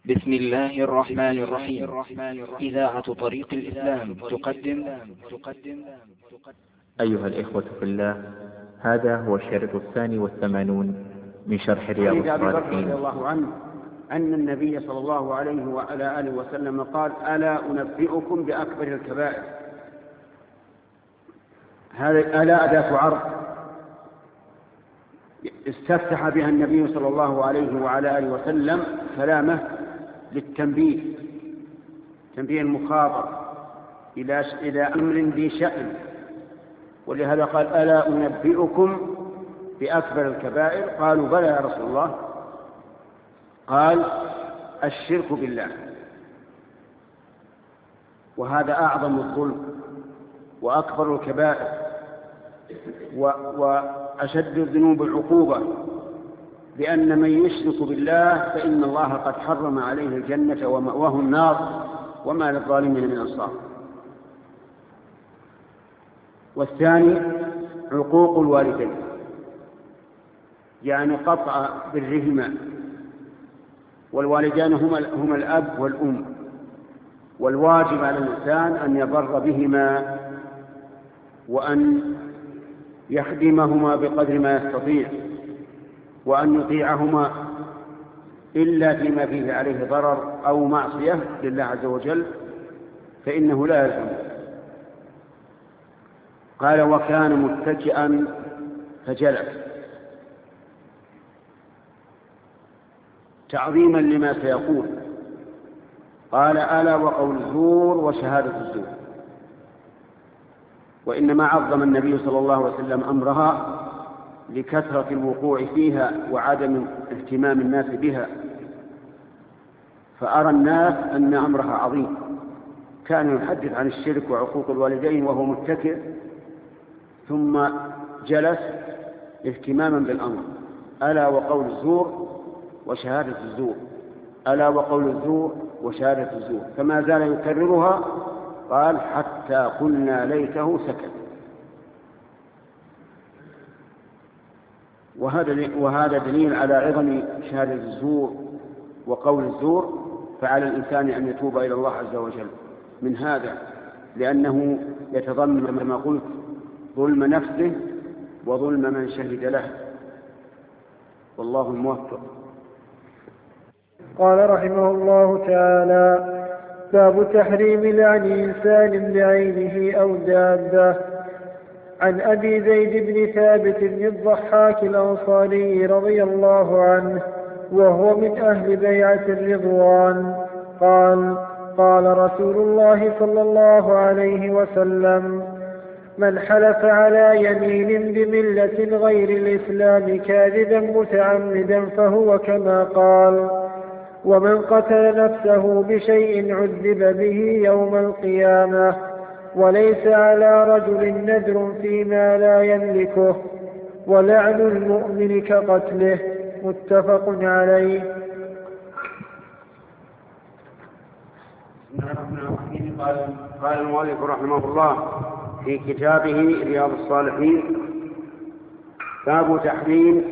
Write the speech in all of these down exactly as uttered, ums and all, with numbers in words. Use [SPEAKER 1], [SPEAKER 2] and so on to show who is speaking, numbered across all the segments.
[SPEAKER 1] بسم الله الرحمن الرحيم. إذاعة طريق الإسلام تقدم
[SPEAKER 2] أيها الإخوة في الله، هذا هو الشريط الثاني والثمانون من شرح رياض الصالحين.
[SPEAKER 3] رضي الله عنه أن النبي صلى الله عليه وعلى آله وسلم قال: ألا أنبئكم بأكبر الكبائر. هذا ألا أداة عرض استفتح بها النبي صلى الله عليه وعلى آله وسلم كلامه للتنبيه، تنبيه المخاطب إلى إلى أمر ذي شأن، ولهذا قال: ألا أنبئكم بأكبر الكبائر؟ قالوا: بلى يا رسول الله. قال: الشرك بالله، وهذا أعظم الظلم وأكبر الكبائر وأشد الذنوب العقوبة، لأن من يشرك بالله فإن الله قد حرم عليه الجنة ومأواه النار وما للظالمين من أنصار. والثاني عقوق الوالدين، يعني قطع برهما، والوالدان هما الأب والأم، والواجب على الإنسان أن يبر بهما وأن يخدمهما بقدر ما يستطيع، وأن يطيعهما إلا فيما فيه عليه ضرر أو معصية لله عز وجل فإنه لا يلزم. قال: وكان متكئا فجلس، تعظيما لما سيقول. قال: ألا وقول الزور وشهادة الزور. وإنما عظم النبي صلى الله عليه وسلم أمرها لكثرة الوقوع فيها وعدم اهتمام الناس بها، فأرى الناس أن أمرها عظيم. كان يحدث عن الشرك وعقوق الوالدين وهو متكئ، ثم جلس اهتماما بالأمر. ألا وقول الزور وشهادة الزور، ألا وقول الزور وشهادة الزور، فما زال يكررها. قال: حتى قلنا ليته سكت. وهذا دليل على عظم شهادة الزور وقول الزور، فعلى الإنسان أن يتوب إلى الله عز وجل من هذا، لأنه يتضمن كما قلت ظلم نفسه وظلم من شهد له، والله الموفق.
[SPEAKER 4] قال رحمه الله تعالى: باب تحريم لعن إنسان بعينه أو دابة. عن أبي زيد بن ثابت بن الضحاك الأنصاري رضي الله عنه، وهو من أهل بيعة الرضوان، قال: قال رسول الله صلى الله عليه وسلم: من حلف على يمين بملة غير الإسلام كاذبا متعمدا فهو كما قال، ومن قتل نفسه بشيء عذب به يوم القيامة، وليس على رجل نذر فيما لا يملكه، ولعن المؤمن كقتله. متفق عليه.
[SPEAKER 3] قال المؤلف رحمه الله في كتابه رياض الصالحين: باب تحريم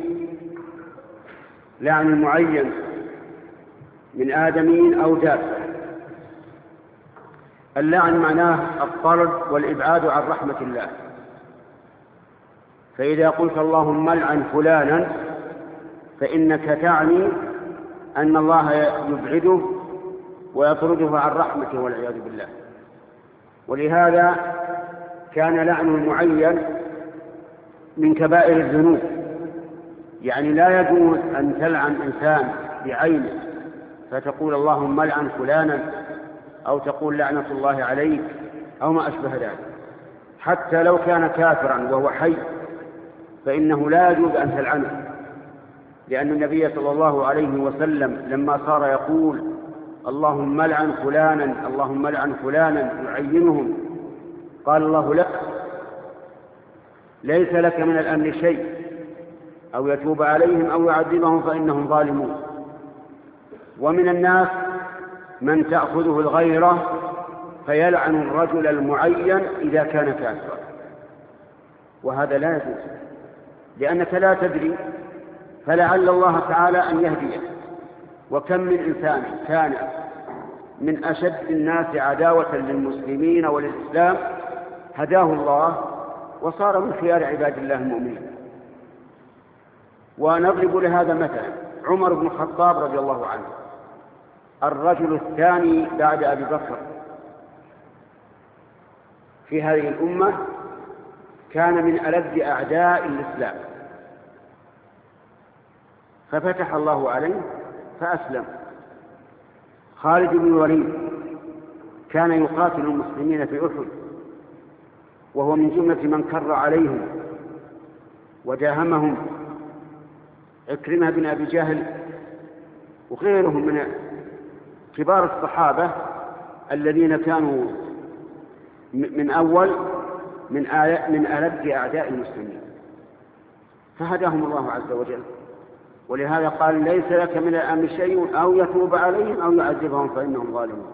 [SPEAKER 3] لعن معين من آدمي أو دابة. اللعن معناه الطرد والإبعاد عن رحمة الله، فإذا قلت اللهم لعن فلانا فإنك تعني أن الله يبعده ويطرده عن رحمته والعياذ بالله. ولهذا كان لعن المعين من كبائر الذنوب، يعني لا يجوز أن تلعن إنسان بعينه فتقول اللهم لعن فلانا، أو تقول لعنة الله عليك، أو ما أشبه ذلك. حتى لو كان كافرا وهو حي فإنه لا يجوز أن تلعنه، لأن النبي صلى الله عليه وسلم لما صار يقول اللهم لعن فلانا اللهم لعن فلانا يعينهم، قال الله لك ليس لك من الأمر شيء، أو يتوب عليهم أو يعذبهم فإنهم ظالمون. ومن الناس من تأخذه الغيرة فيلعن الرجل المعين إذا كان كافرا، وهذا لا يجوز، لأنك لا تدري، فلعل الله تعالى أن يهديه وكم من إنسان كان من أشد الناس عداوة للمسلمين وللإسلام هداه الله وصار من خيار عباد الله المؤمنين. ونضرب لهذا مثلا عمر بن الخطاب رضي الله عنه، الرجل الثاني بعد أبي بكر في هذه الأمة، كان من ألد أعداء الإسلام، ففتح الله عليه فأسلم. خالد بن الوليد كان يقاتل المسلمين في أحد، وهو من جملة من كر عليهم وداهمهم. عكرمة بن أبي جهل وغيرهم من كبار الصحابة الذين كانوا من أول من من ألد أعداء المسلمين، فهداهم الله عز وجل. ولهذا قال: ليس لك من الأمر شيء أو يتوب عليهم أو يعذبهم فإنهم ظالمون.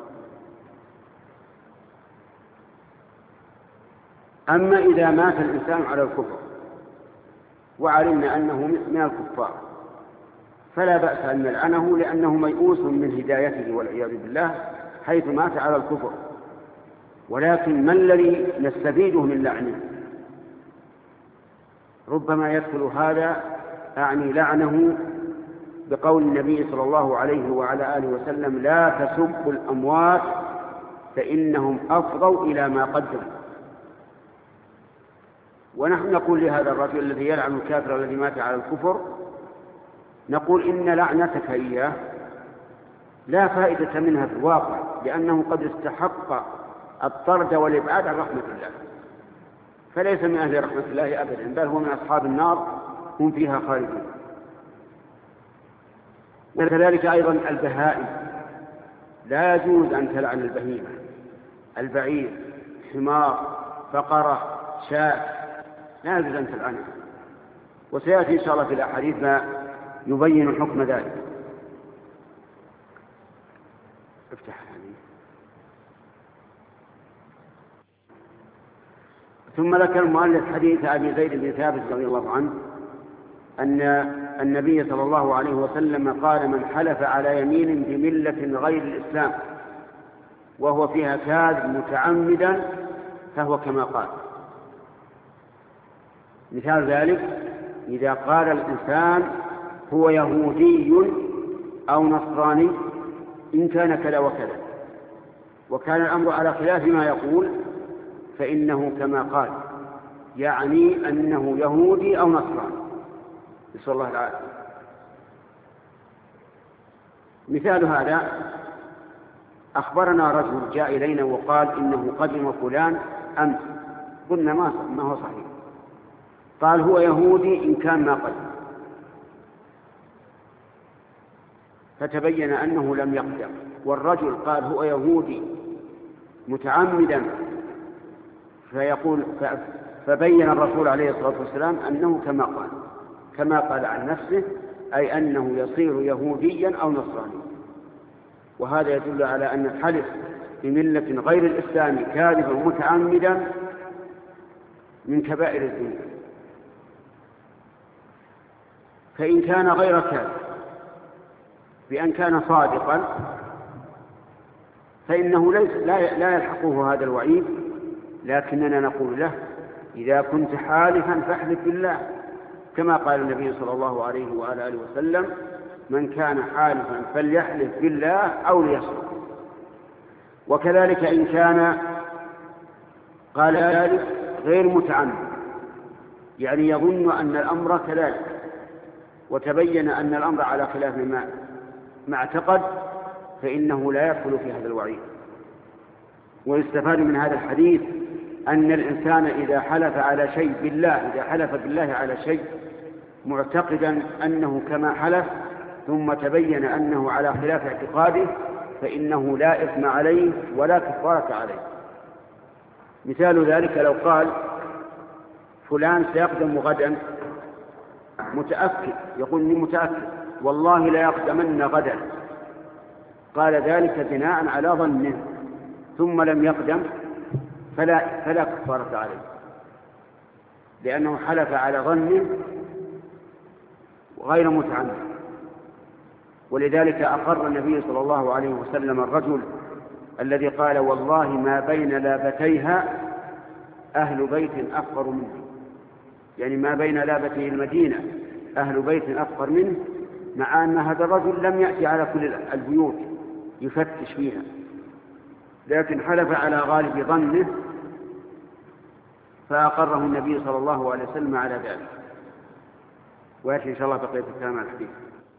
[SPEAKER 3] أما إذا مات الإنسان على الكفر وعلمنا أنه من الكفار فلا بأس أن نلعنه، لأنه ميؤوس من هدايته والعياذ بالله حيث مات على الكفر. ولكن ما الذي نستفيده من لعنه؟ ربما يدخل هذا أعني لعنه بقول النبي صلى الله عليه وعلى آله وسلم: لا تسبوا الأموات فإنهم أفضوا إلى ما قدموا. ونحن نقول لهذا الرجل الذي يلعن الكافر الذي مات على الكفر، نقول: إن لعنتك إياه لا فائدة منها في الواقع، لأنه قد استحق الطرد والإبعاد عن رحمة الله، فليس من أهل رحمة الله أبدا، بل هو من أصحاب النار هم فيها خالدون. وكذلك أيضا البهائم، لا يجوز أن تلعن البهيمة، البعير، حمار، فقرة، شاة، لا يجوز أن تلعنها. وسيأتي إن شاء الله في الأحاديث ما يبين حكم ذلك. افتح الحديث. ثم ذكر المؤلف حديث أبي زيد بن ثابت رضي الله عنه أن النبي صلى الله عليه وسلم قال: من حلف على يمين بملة غير الإسلام وهو فيها كاذب متعمدا فهو كما قال. مثال ذلك: إذا قال الإنسان هو يهودي أو نصراني إن كان كذا وكذا، وكان الأمر على خلاف ما يقول، فإنه كما قال، يعني أنه يهودي أو نصراني، نسأل الله العافية. مثال هذا: أخبرنا رجل جاء إلينا وقال إنه قدم فلان أمس، قلنا ما هو صحيح، قال هو يهودي إن كان ما قدم، فتبين أنه لم يقدم، والرجل قال هو يهودي متعمدا، فيقول فبين الرسول عليه الصلاة والسلام أنه كما قال كما قال عن نفسه، أي أنه يصير يهوديا أو نصرانيا. وهذا يدل على أن الحلف بملة غير الإسلام كاذبا متعمدا من كبائر الذنوب. فإن كان غير كاذب بأن كان صادقا فإنه ليس لا يلحقه هذا الوعيد، لكننا نقول له: إذا كنت حالفا فاحلف بالله، كما قال النبي صلى الله عليه وعلى آله وسلم: من كان حالفا فليحلف بالله أو ليصمت. وكذلك إن كان قال ذلك غير متعمد، يعني يظن أن الأمر كذلك، وتبين أن الأمر على خلاف ما ما اعتقد، فإنه لا يدخل في هذا الوعيد. ويستفاد من هذا الحديث أن الإنسان إذا حلف على شيء بالله إذا حلف بالله على شيء معتقدا أنه كما حلف، ثم تبين أنه على خلاف اعتقاده، فإنه لا إثم عليه ولا كفارة عليه. مثال ذلك: لو قال فلان سيقدم غدا، متأكد، يقول إني متأكد والله لا يقدمن غدا، قال ذلك بناء على ظنه، ثم لم يقدم، فلا, فلا كفارة عليه، لأنه حلف على ظنه غير متعمد. ولذلك أقر النبي صلى الله عليه وسلم الرجل الذي قال والله ما بين لابتيها أهل بيت أفقر منه، يعني ما بين لابتي المدينة أهل بيت أفقر منه، مع أن هذا الرجل لم يأتي على كل البيوت يفتش فيها، لكن حلف على غالب ظنه فأقره النبي صلى الله عليه وسلم على ذلك. ويأتي إن شاء الله بقية الكلام على الحديث.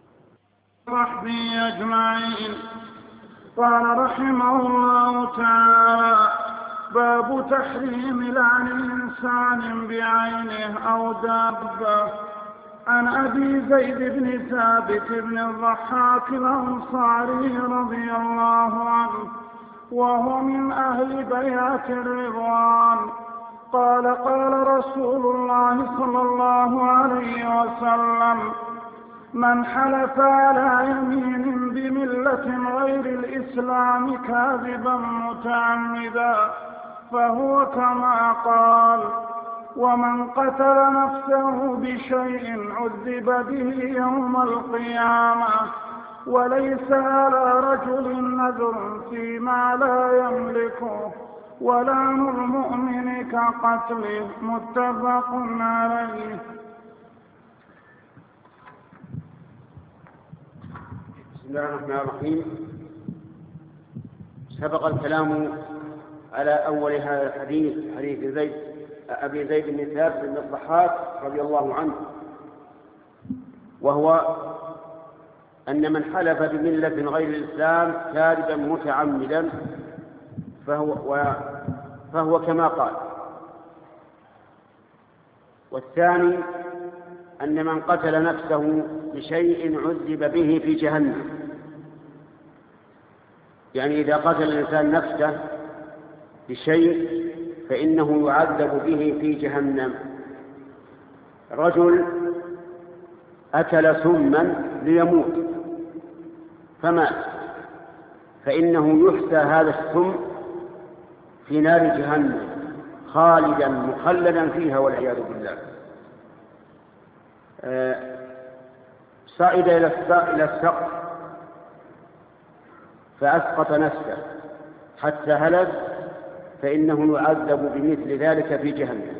[SPEAKER 5] صحبه أجمعين. قال رحمه الله تعالى: باب تحريم لعن إنسان بعينه أو دابة. عن أبي زيد بن ثابت بن الضحاك الأنصاري رضي الله عنه وهو من أهل بيعة الرضوان قال: قال رسول الله صلى الله عليه وسلم: من حلف على يمين بملة غير الإسلام كاذبا متعمدا فهو كما قال، ومن قتل نفسه بشيء عذب به يوم القيامة، وليس على رجل نذر فيما لا يملكه، ولعن المؤمن كقتله. متفق عليه.
[SPEAKER 3] بسم الله الرحمن الرحيم. سبق الكلام على أول هذا الحديث، حديث زيد أبي زيد بن ثابت بن الضحاك رضي الله عنه، وهو أن من حلف بملة غير الإسلام كاذبا متعمدا فهو, فهو كما قال. والثاني أن من قتل نفسه بشيء عذب به في جهنم، يعني إذا قتل الإنسان نفسه بشيء فإنه يعذب به في جهنم. رجل أكل سما ليموت فمات، فإنه يحسى هذا السم في نار جهنم خالدا مخلدا فيها والعياذ بالله. صعد إلى السقف فأسقط نفسه حتى هلك، فإنه يعذب بمثل ذلك في جهنم.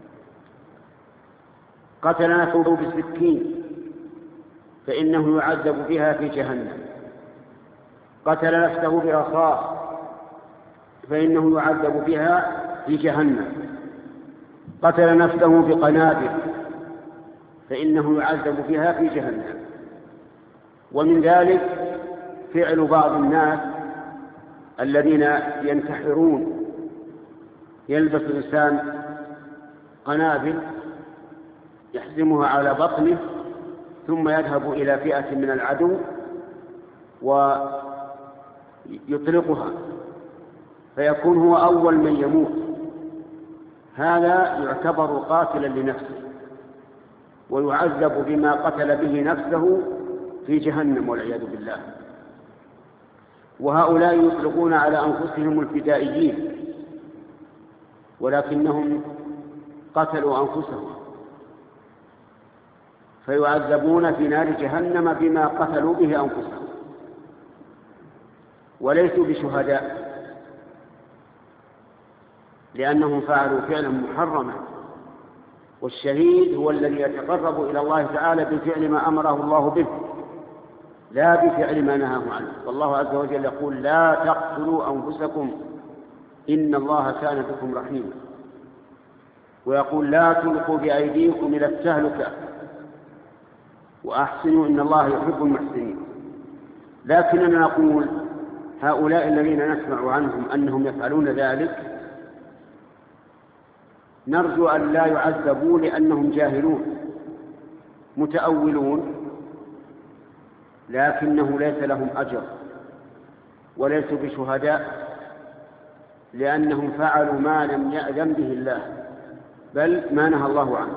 [SPEAKER 3] قتل نفسه بسكين فإنه يعذب بها في جهنم. قتل نفسه برصاص فإنه يعذب بها في جهنم. قتل نفسه بقنابل فإنه يعذب بها في جهنم. ومن ذلك فعل بعض الناس الذين ينتحرون، يلبس الإنسان قنابل يحزمها على بطنه ثم يذهب إلى فئة من العدو ويطلقها فيكون هو أول من يموت. هذا يعتبر قاتلا لنفسه ويعذب بما قتل به نفسه في جهنم والعياذ بالله. وهؤلاء يطلقون على أنفسهم الفدائيين، ولكنهم قتلوا أنفسهم فيعذبون في نار جهنم بما قتلوا به أنفسهم، وليسوا بشهداء لأنهم فعلوا فعلا محرما. والشهيد هو الذي يتقرب إلى الله تعالى بفعل ما أمره الله به لا بفعل ما نهاه عنه. والله عز وجل يقول: لا تقتلوا أنفسكم إن الله كان بكم رحيما. ويقول: لا تلقوا بأيديكم إلى التهلكة وأحسنوا إن الله يحب المحسنين. لكننا نقول هؤلاء الذين نسمع عنهم أنهم يفعلون ذلك نرجو أن لا يعذبوا لأنهم جاهلون متأولون، لكنه ليس لهم أجر وليسوا بشهداء لأنهم فعلوا ما لم يأذن به الله بل ما نهى الله عنه.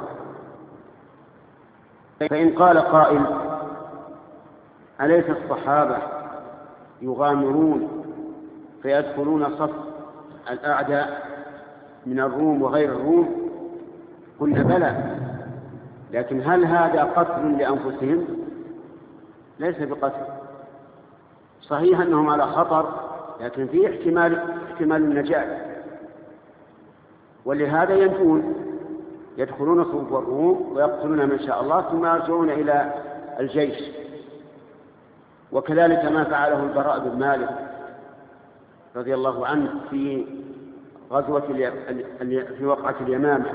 [SPEAKER 3] فإن قال قائل: أليس الصحابة يغامرون فيدخلون صف الأعداء من الروم وغير الروم؟ قلنا: بلى، لكن هل هذا قتل لأنفسهم؟ ليس بقتل. صحيح أنهم على خطر، لكن فيه احتمال احتمال النجاة، ولهذا ينجون، يدخلون صفوف الروم ويقتلون من شاء الله ثم يرجعون إلى الجيش. وكذلك ما فعله البراء بن مالك رضي الله عنه في غزوة في وقعة اليمامة،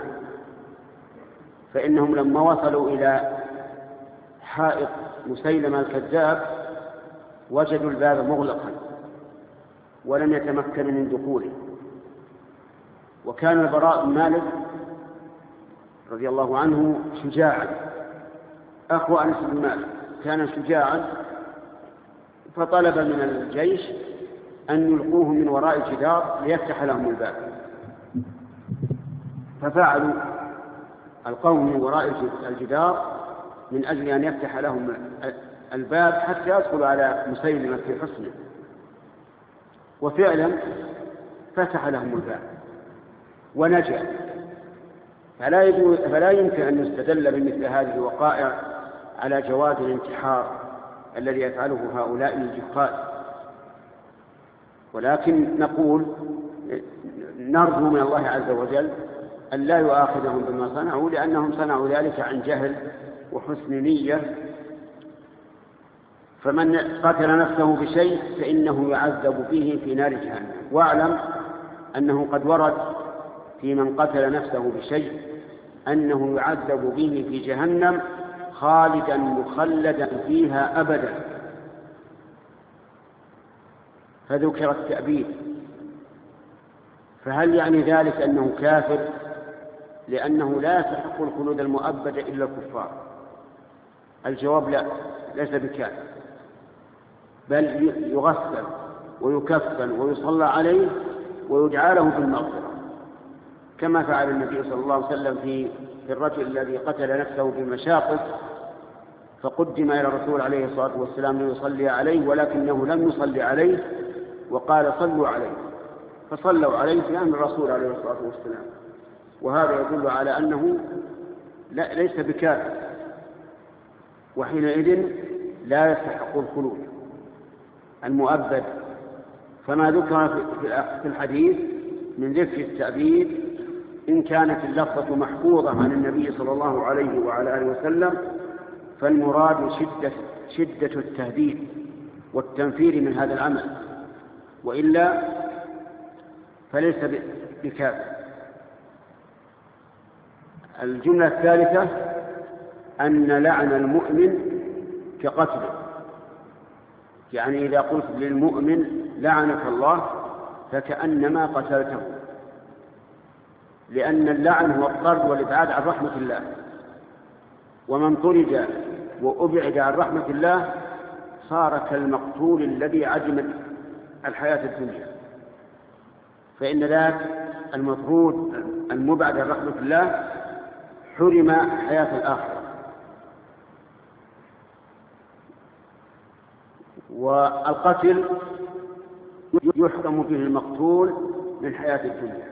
[SPEAKER 3] فإنهم لما وصلوا إلى حائط مسيلمة الكذاب وجدوا الباب مغلقا ولم يتمكنوا من دخوله. وكان البراء بن مالك رضي الله عنه شجاعا، أخو أنس بن مالك، كان شجاعا، فطلب من الجيش أن يلقوه من وراء الجدار ليفتح لهم الباب، ففعلوا القوم من وراء الجدار من أجل أن يفتح لهم الباب حتى يدخلوا على مسيلمة في حصنه، وفعلا فتح لهم الباب ونجا. فلا, فلا يمكن أن يستدل بمثل هذه الوقائع على جواز الانتحار الذي يفعله هؤلاء الجهال، ولكن نقول نرجو من الله عز وجل أن لا يؤاخذهم بما صنعوا، لأنهم صنعوا ذلك عن جهل وحسن نية. فمن قتل نفسه بشيء فإنه يعذب به في نار جهنم. واعلم أنه قد ورد في من قتل نفسه بشيء أنه يعذب به في جهنم خالدا مخلدا فيها أبدا، فذكر التأبيد. فهل يعني ذلك أنه كافر؟ لأنه لا يستحق الخلود المؤبد إلا الكفار. الجواب لا، ليس بكافر، بل يغسل ويكفن ويصلى عليه ويدعى له بالمغفرة، كما فعل النبي صلى الله عليه وسلم في في الرجل الذي قتل نفسه بالمشاقص، فقدم إلى الرسول عليه الصلاة والسلام ليصلي عليه، ولكنه لم يصلي عليه وقال صلوا عليه، فصلوا عليه في أمر الرسول عليه الصلاة والسلام. وهذا يدل على أنه لا ليس بكافر، وحينئذ لا يستحق الخلود المؤبد. فما ذكر في الحديث من ذكر التأبيد إن كانت اللفظة محفوظة عن النبي صلى الله عليه وعلى آله وسلم فالمراد شدة, شدة التهديد والتنفير من هذا العمل، وإلا فليس بكافر. الجملة الثالثة أن لعن المؤمن كقتله، يعني إذا قلت للمؤمن لعنك الله فكأنما قتلته، لأن اللعن هو الطرد والإبعاد عن رحمة الله، ومن طرد وأبعد عن رحمة الله صار كالمقتول الذي عدم الحياة الدنيا. فإن ذاك المطرود المبعد عن رحمة الله حرم حياة الآخرة. والقتل يحرم به المقتول من حياة الدنيا.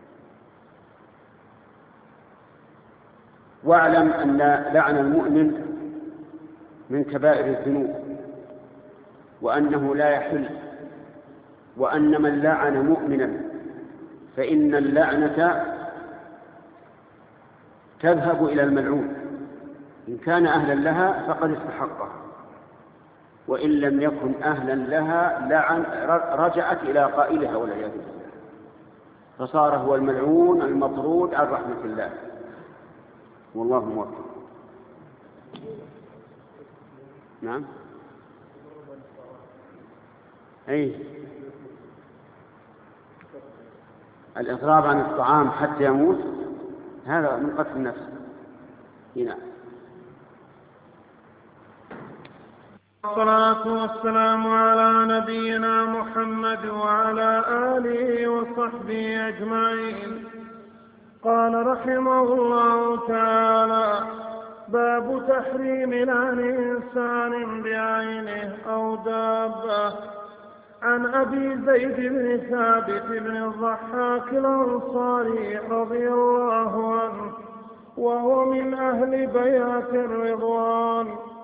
[SPEAKER 3] واعلم أن لعن المؤمن من كبائر الذنوب، وأنه لا يحل، وأن من لعن مؤمنا فإن اللعنة تذهب إلى الملعون، إن كان أهلا لها فقد استحقها، وإن لم يكن أهلا لها لعن رجعت إلى قائلها والعياذ بالله، فصار هو الملعون المطرود عن رحمة الله، والله موفق. نعم أي الإضراب عن الطعام حتى يموت هذا من قتل النفس. هنا
[SPEAKER 5] الصلاة والسلام على نبينا محمد وعلى آله وصحبه أجمعين. قال رحمه الله تعالى: باب تحريم لعن إنسان بعينه أو دابة. عن أبي زيد بن ثابت بن الضحاك الأنصاري رضي الله عنه وهو من أهل بيعة الرضوان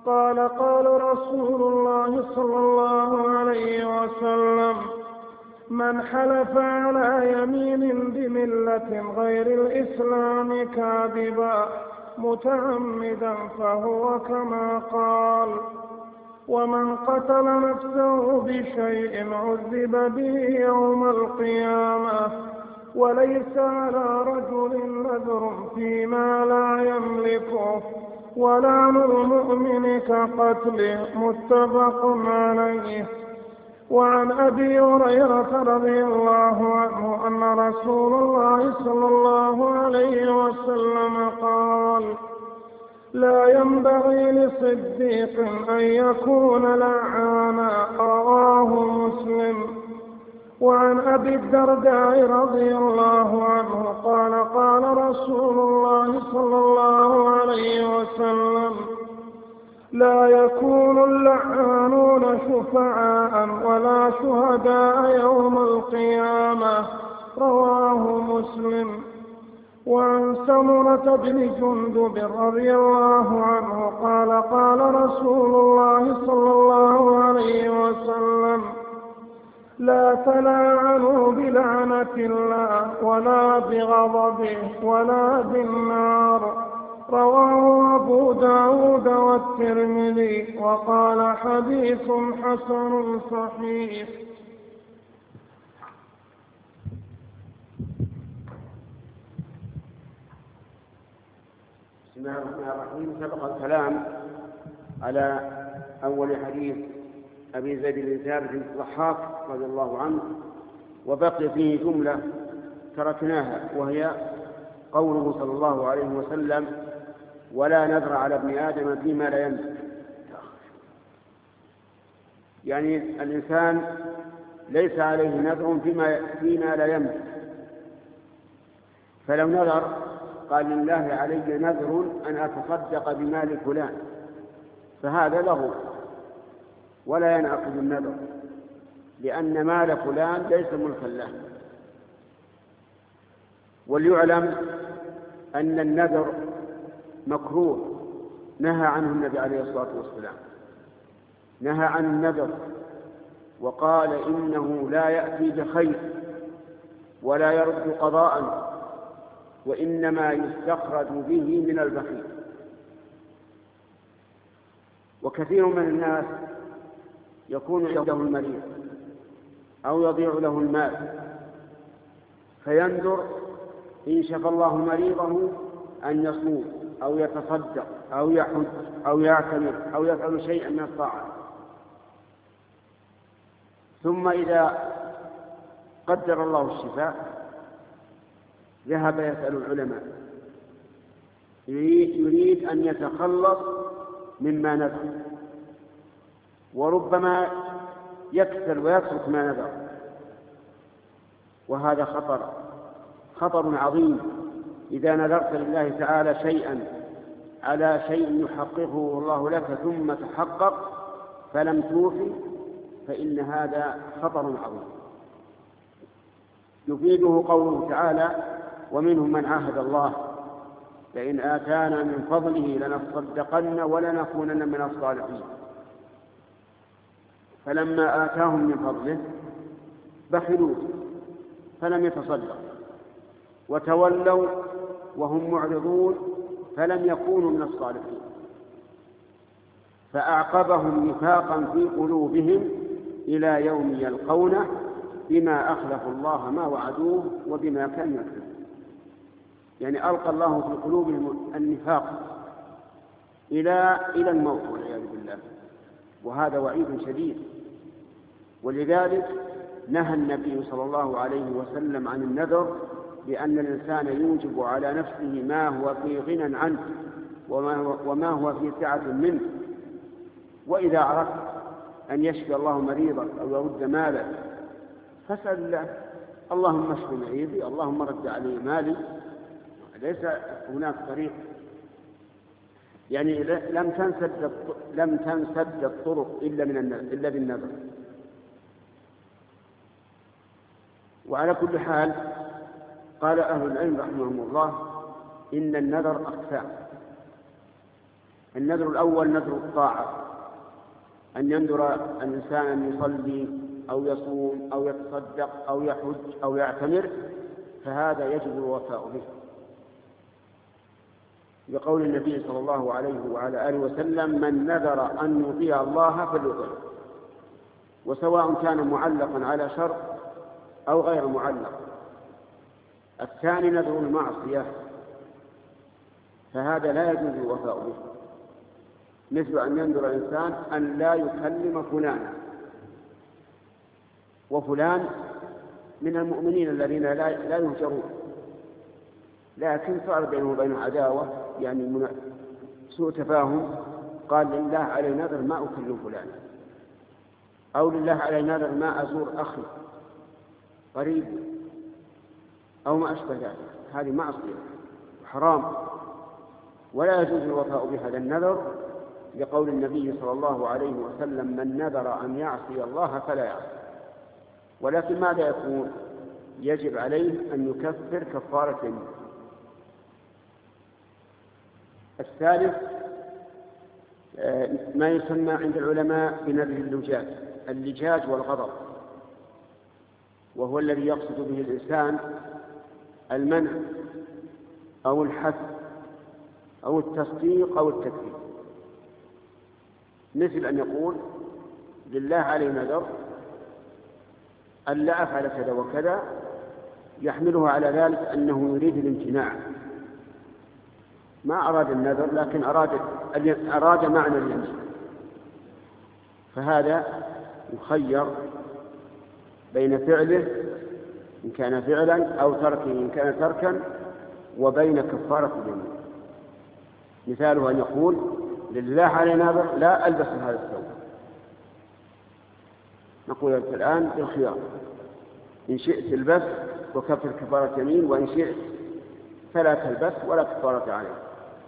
[SPEAKER 5] قال قال رسول الله صلى الله عليه وسلم: من حلف على يمين بملة غير الإسلام كاذبا متعمدا فهو كما قال. ومن قتل نفسه بشيء عذب به يوم القيامة وليس على رجل نذر فيما لا يملكه ولعن المؤمن كقتله متفق عليه. وعن أبي هريرة رضي الله عنه أن رسول الله صلى الله عليه وسلم قال: لا ينبغي لصديق أن يكون لعانا، رواه مسلم. وعن أبي الدرداء رضي الله عنه قال: قال رسول الله صلى الله عليه وسلم: لا يكون اللعانون شفعاء ولا شهداء يوم القيامة، رواه مسلم. وعن سمرة بن جندب رضي الله عنه قال: قال رسول الله صلى الله عليه وسلم: لا تلاعنوا بلعنة الله ولا بغضبه ولا بالنار، رواه أبو داود والترمذي وقال: حديث حسن صحيح.
[SPEAKER 3] بسم الله الرحمن الرحيم. سبق الكلام على أول حديث أبي زيد بن ثابت الضحاك رضي الله عنه، وبقي فيه جملة تركناها، وهي قوله صلى الله عليه وسلم: ولا نذر على ابن آدم فيما لا يملك. يعني الإنسان ليس عليه نذر فيما, فيما لا يملك، فلو نذر قال: لله علي نذر أن أتصدق بمال فلان، فهذا له ولا ينعقد النذر، لأن مال فلان ليس ملكا له. وليعلم أن النذر مكروه، نهى عنه النبي عليه الصلاة والسلام، نهى عن النذر وقال: إنه لا يأتي بخير ولا يرد قضاء، وإنما يستخرج به من البخيل. وكثير من الناس يكون عنده المريض أو يضيع له المال فينذر إن شفى الله مريضه أن يصوم أو يتصدق أو يحج أو يعتمر أو يفعل شيئا من الطاعة، ثم إذا قدر الله الشفاء ذهب يسأل العلماء، يريد أن يتخلص مما نذر، وربما يكسل ويترك ما نذر، وهذا خطر خطر عظيم. إذا نذرت لله تعالى شيئا على شيء يحققه الله لك ثم تحقق فلم توفي، فإن هذا خطر عظيم. يفيده قوله تعالى: ومنهم من عاهد الله لئن آتانا من فضله لنصدقن ولنكونن من الصالحين، فلما آتاهم من فضله بخلوا فلم يتصدق، وتولوا وهم معرضون فلم يكونوا من الصالحين، فأعقبهم نفاقا في قلوبهم إلى يوم يلقونه بما أخلفوا الله ما وعدوه وبما كانوا يكذبون. يعني ألقى الله في قلوبهم النفاق إلى إلى الموت والعياذ بالله، وهذا وعيد شديد. ولذلك نهى النبي صلى الله عليه وسلم عن النذر، لأن الإنسان يوجب على نفسه ما هو في غنى عنه وما هو, وما هو في سعة منه. وإذا عرفت أن يشفي الله مريضك أو يرد مالك فاسأل الله: اللهم اشف مريضي، اللهم رد علي مالي. ليس هناك طريق، يعني لم تنسد لم تنسد الطرق إلا من إلا بالنذر. وعلى كل حال قال أهل العلم رحمهم الله إن النذر أقسام، النذر الأول نذر الطاعة، أن ينذر الإنسان أن يصلي أو يصوم أو يتصدق أو يحج أو يعتمر، فهذا يجب الوفاء به، بقول النبي صلى الله عليه وعلى آله وسلم: من نذر أن يطيع الله فليطع، وسواء كان معلقا على شرط أو غير معلق. الثاني نذر المعصية، فهذا لا يجوز الوفاء به، مثل أن ينذر الإنسان أن لا يكلم فلانا، وفلان من المؤمنين الذين لا يهجرون، لكن صار بينه وبينه عداوة، يعني سوء تفاهم، قال: لله علي نذر ما أكلم فلانا، أو لله علي نذر ما أزور أخي قريب، أو ما أشبه ذلك. هذه معصية وحرام، ولا يجوز الوفاء بهذا النذر، لقول النبي صلى الله عليه وسلم: من نذر أن يعصي الله فلا يعصي. ولكن ماذا يكون؟ يجب عليه أن يكفر كفارة يمين. الثالث ما يسمى عند العلماء بنذر اللجاج، اللجاج والغضب، وهو الذي يقصد به الإنسان المنع أو الحث أو التصديق أو التكذيب، مثل أن يقول: لله علي نذر أن لا أفعل كذا وكذا، يحمله على ذلك أنه يريد الامتناع، ما أراد النذر لكن أراد أراد معنى اليمين، فهذا يخير بين فعله إن كان فعلا أو تركه إن كان تركا، وبين كفارة اليمين. مثاله أن يقول: لله علي نذر لا ألبس هذا الثوب، نقول الآن بالخيار، إن شئت البس وكفر كفارة يمين، وإن شئت فلا تلبس ولا كفارة عليه.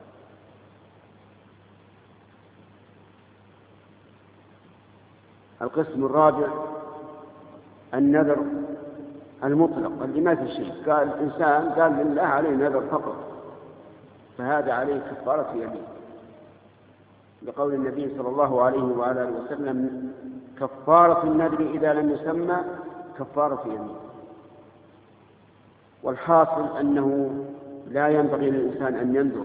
[SPEAKER 3] القسم الرابع النذر المطلق اللي ما في شيء، قال الإنسان قال لله عليه نذر فقط، فهذا عليه كفارة يمين، لقول النبي صلى الله عليه وعلى آله وسلم: كفارة النذر إذا لم يسمى كفارة يمين. والحاصل أنه لا ينبغي للإنسان أن ينذر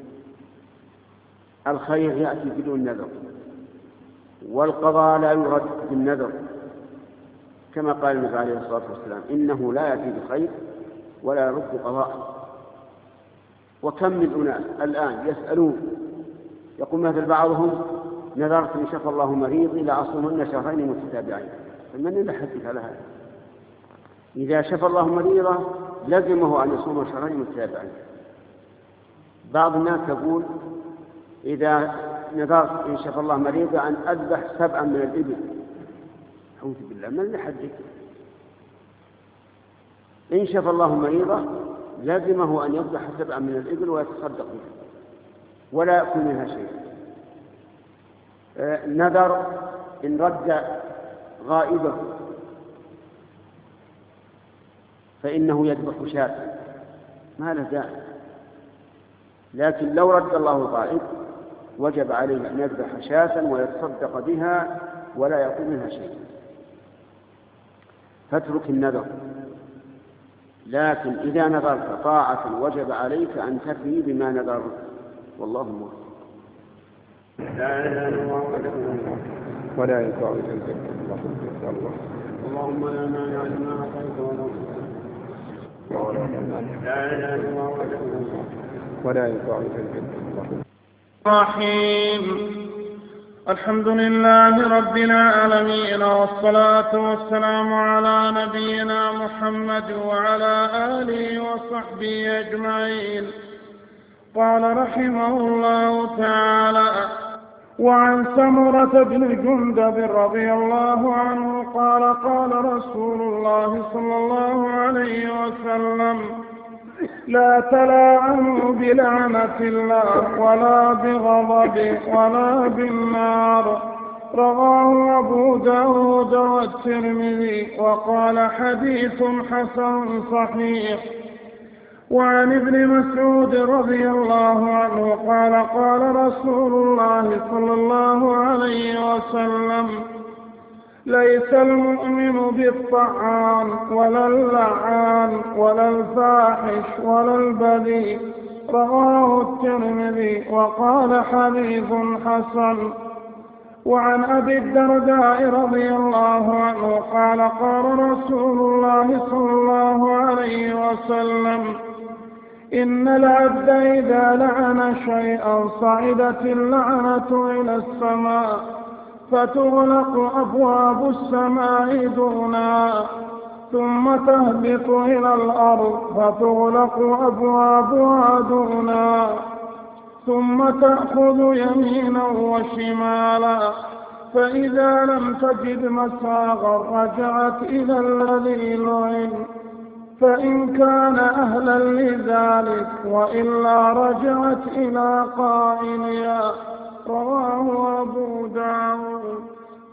[SPEAKER 3] الخير يأتي بدون نذر، والقضاء لا يرد بالنذر، كما قال النبي عليه الصلاة والسلام: إنه لا يأتي بخير ولا يرد قضاء. وكم من أناس الآن يسألون، يقول مثل بعضهم: نذرت إن شفى الله مريضي لأصومن شهرين متتابعين. فمن اللي حدث على هذا؟ إذا شفى الله مريضه لزمه أن يصوم شهرين متتابعين. بعض الناس يقول: إذا نذرت إن شفى الله مريضه أن أذبح سبعا من الإبل. أعوذ بالله، من اللي حدث؟ إن شفى الله مريضه لازمه أن يذبح سبعا من الإبل ويتصدق بها ولا يأكل منها شيء. آه نذر إن رد غائبه فإنه يذبح شاة، ما له داعي. لكن لو رد الله غائب وجب عليه أن يذبح شاة ويتصدق بها ولا يأكل منها شيء. فاترك النذر، لكن إذا نذرت طاعة وجب عليك أن تفي بما نذرت، والله موفق. لا إله إلا الله
[SPEAKER 6] ولا ينفع الله.
[SPEAKER 3] اللهم لا مانع لما أعطيت ولا لا إله إلا الله
[SPEAKER 6] ولا ينفع الله.
[SPEAKER 5] الرحيم. الحمد لله رب العالمين، والصلاة والسلام على نبينا محمد وعلى آله وصحبه أجمعين. قال رحمه الله تعالى: وعن سمرة بن جندب رضي الله عنه قال: قال رسول الله صلى الله عليه وسلم: لا تلاعنوا بلعنة الله ولا بغضب ولا بالنار. رواه أبو داود والترمذي وقال: حديث حسن صحيح. وعن ابن مسعود رضي الله عنه قال قال رسول الله صلى الله عليه وسلم ليس المؤمن بالطعان ولا اللعان ولا الفاحش ولا البذيء، رواه الترمذي وقال حديث حسن. وعن أبي الدرداء رضي الله عنه قال قال رسول الله صلى الله عليه وسلم إن العبد إذا لعن شيئا صعدت اللعنة إلى السماء فتغلق أبواب السماء دونها ثم تهبط إلى الأرض فتغلق أبوابها دونها ثم تأخذ يمينا وشمالا، فإذا لم تجد مساغا رجعت إلى الذي لعن فإن كان أهلا لذلك، وإلا رجعت إلى قائلها. رواه أبو داود.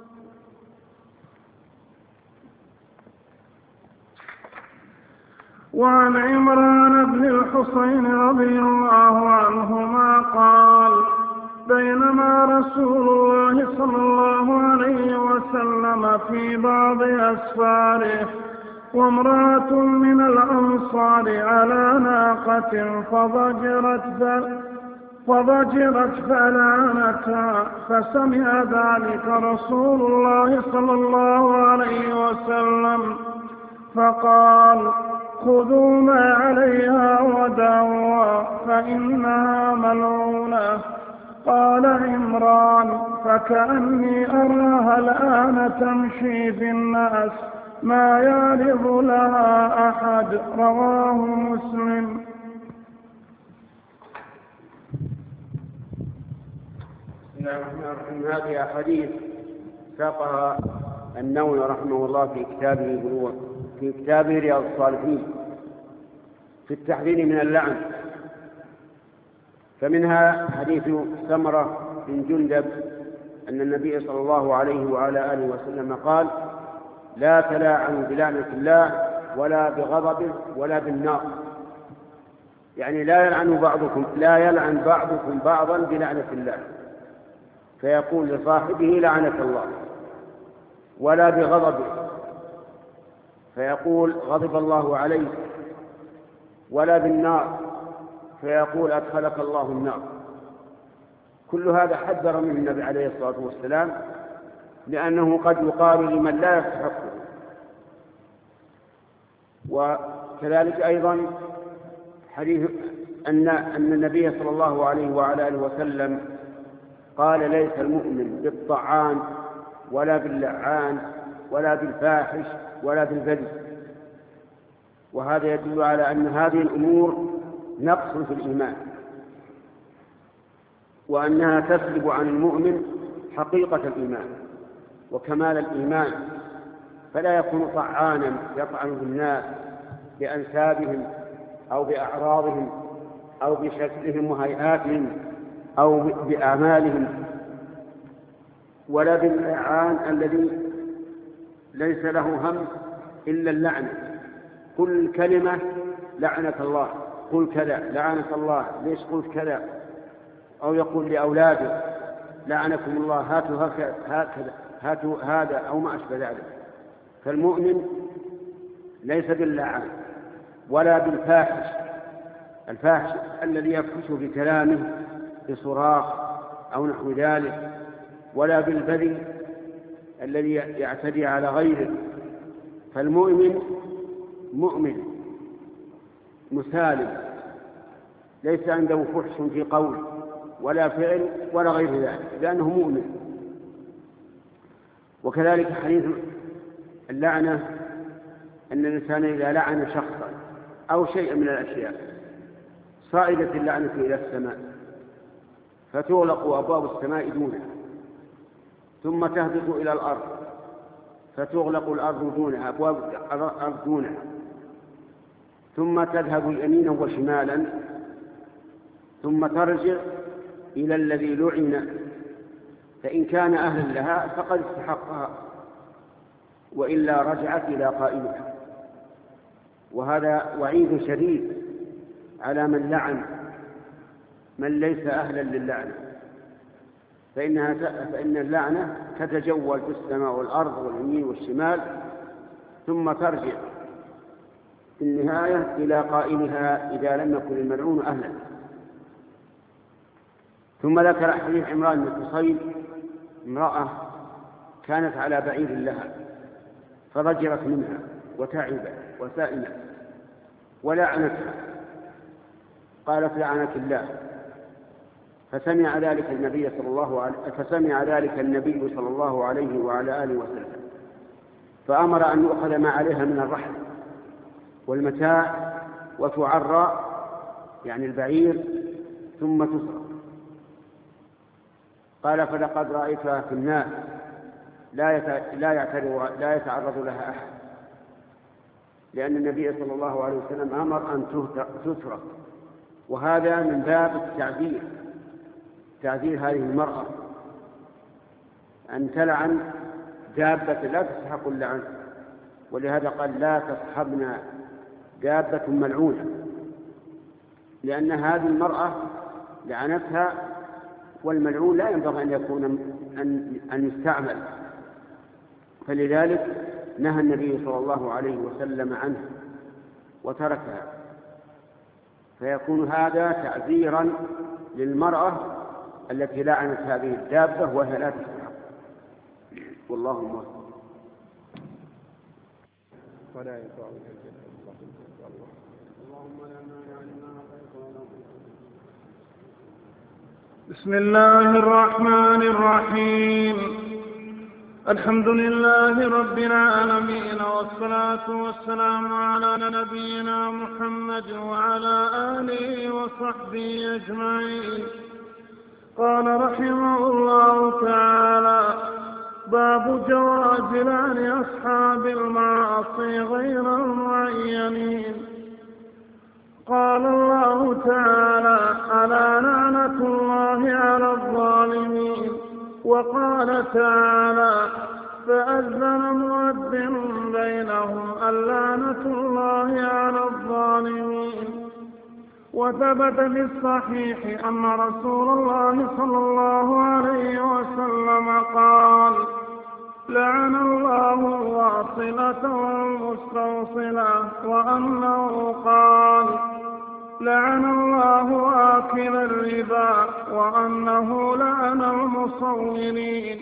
[SPEAKER 5] وعن عمران بن الحصين رضي الله عنهما قال بينما رسول الله صلى الله عليه وسلم في بعض أسفاره وامرأة من الأنصار على ناقة فضجرت فضجرت فلعنتها، فسمع ذلك رسول الله صلى الله عليه وسلم فقال خذوا ما عليها ودعوها فإنها ملعونة. قال عمران فكأني أراها الآن تمشي في الناس ما يعرض لها أحد. رواه مسلم.
[SPEAKER 3] بسم الله الرحمن الرحيم. هذه أحاديث ساقها النووي رحمه الله في كتابه بلوغ في كتابه رياض الصالحين في التحذير من اللعن، فمنها حديث سمرة بن جندب أن النبي صلى الله عليه وعلى آله وسلم قال لا تلاعنوا بلعنة الله ولا بغضبه ولا بالنار، يعني لا يلعن بعضكم لا يلعن بعضكم بعضا بلعنة الله، فيقول لصاحبه لعنة الله، ولا بغضبه فيقول غضب الله عليك، ولا بالنار فيقول أدخلك الله النار. كل هذا حذر منه النبي عليه الصلاة والسلام، لأنه قد يقال لمن لا يستحقه. وكذلك أيضا حديث أن أن النبي صلى الله عليه وعلى آله وسلم قال ليس المؤمن بالطعان ولا باللعان ولا بالفاحش ولا بالبذيء، وهذا يدل على أن هذه الأمور نقص في الإيمان، وأنها تسلب عن المؤمن حقيقة الإيمان وكمال الإيمان، فلا يكون طعانا يطعن بالناس بأنسابهم أو بأعراضهم أو بشكلهم وهيئاتهم أو بأعمالهم، ولا باللعان الذي ليس له هم إلا اللعنة. كل كلمة لعنة الله، قل كذا لعنة الله، ليش قلت كذا، أو يقول لأولاده لعنكم الله، هاتوا هكذا هاتوا هذا أو ما أشبه ذلك. فالمؤمن ليس باللعان ولا بالفاحش، الفاحش الذي يفحش بكلامه بصراخ أو نحو ذلك، ولا بالبذي الذي يعتدي على غيره. فالمؤمن مؤمن مسالم، ليس عنده فحش في قول ولا فعل ولا غير ذلك، لأنه مؤمن. وكذلك حديث اللعنة أن الإنسان إذا لعن شخصا أو شيئا من الأشياء صعدت اللعنة إلى السماء فتغلق أبواب السماء دونها، ثم تهبط إلى الأرض فتغلق الأرض دونها أبواب الأرض دونها، ثم تذهب يمينا وشمالا، ثم ترجع إلى الذي لعن، فإن كان أهلا لها فقد استحقها، وإلا رجعت إلى قائلها. وهذا وعيد شديد على من لعن من ليس أهلا للعنة، فإنها فإن اللعنة تتجول في السماء والأرض واليمين والشمال ثم ترجع في النهاية إلى قائلها إذا لم يكن الملعون أهلا. ثم ذكر حديث عمران بن حصين امرأة كانت على بعير لها فضجرت منها وتعبت وسائمت ولعنتها، قالت لعنك الله، فسمع ذلك النبي صلى الله عليه فسمع ذلك النبي صلى الله عليه وعلى آله وسلم، فأمر أن يؤخذ ما عليها من الرحل والمتاع وتعرى يعني البعير ثم تسرق. قال فلقد رأيتها في الناس لا لا يعترض لا يتعرض لها أحد، لأن النبي صلى الله عليه وسلم أمر أن تسرق، وهذا من باب التعذير، تعذير هذه المرأة أن تلعن دابة لا تستحق اللعن، ولهذا قال لا تصحبنا دابة ملعونة، لأن هذه المرأة لعنتها، والملعون لا ينبغي أن يكون أن, أن يستعمل، فلذلك نهى النبي صلى الله عليه وسلم عنه وتركها، فيكون هذا تعذيرا للمرأة التي لعنت هذه الدابة وهي لا تستحق. والله موفق.
[SPEAKER 6] ولا يقع في الجنة.
[SPEAKER 3] اللهم لا مانع لما أعطيت ولا
[SPEAKER 5] بسم الله الرحمن الرحيم. الحمد لله رب العالمين، والصلاة والسلام على نبينا محمد وعلى آله وصحبه أجمعين. قال رحمه الله تعالى: باب جواز لعن أصحاب المعاصي غير المعينين. قال الله تعالى: ألا لعنة الله على الظالمين. وقال تعالى: فأذن مؤذن بينهم اللعنة الله على الظالمين. وثبت في الصحيح أن رسول الله صلى الله عليه وسلم قال: لعن الله الواصلة والمستوصلة. وأنه قال: لعن الله آكل الربا. وأنه لعن المصورين.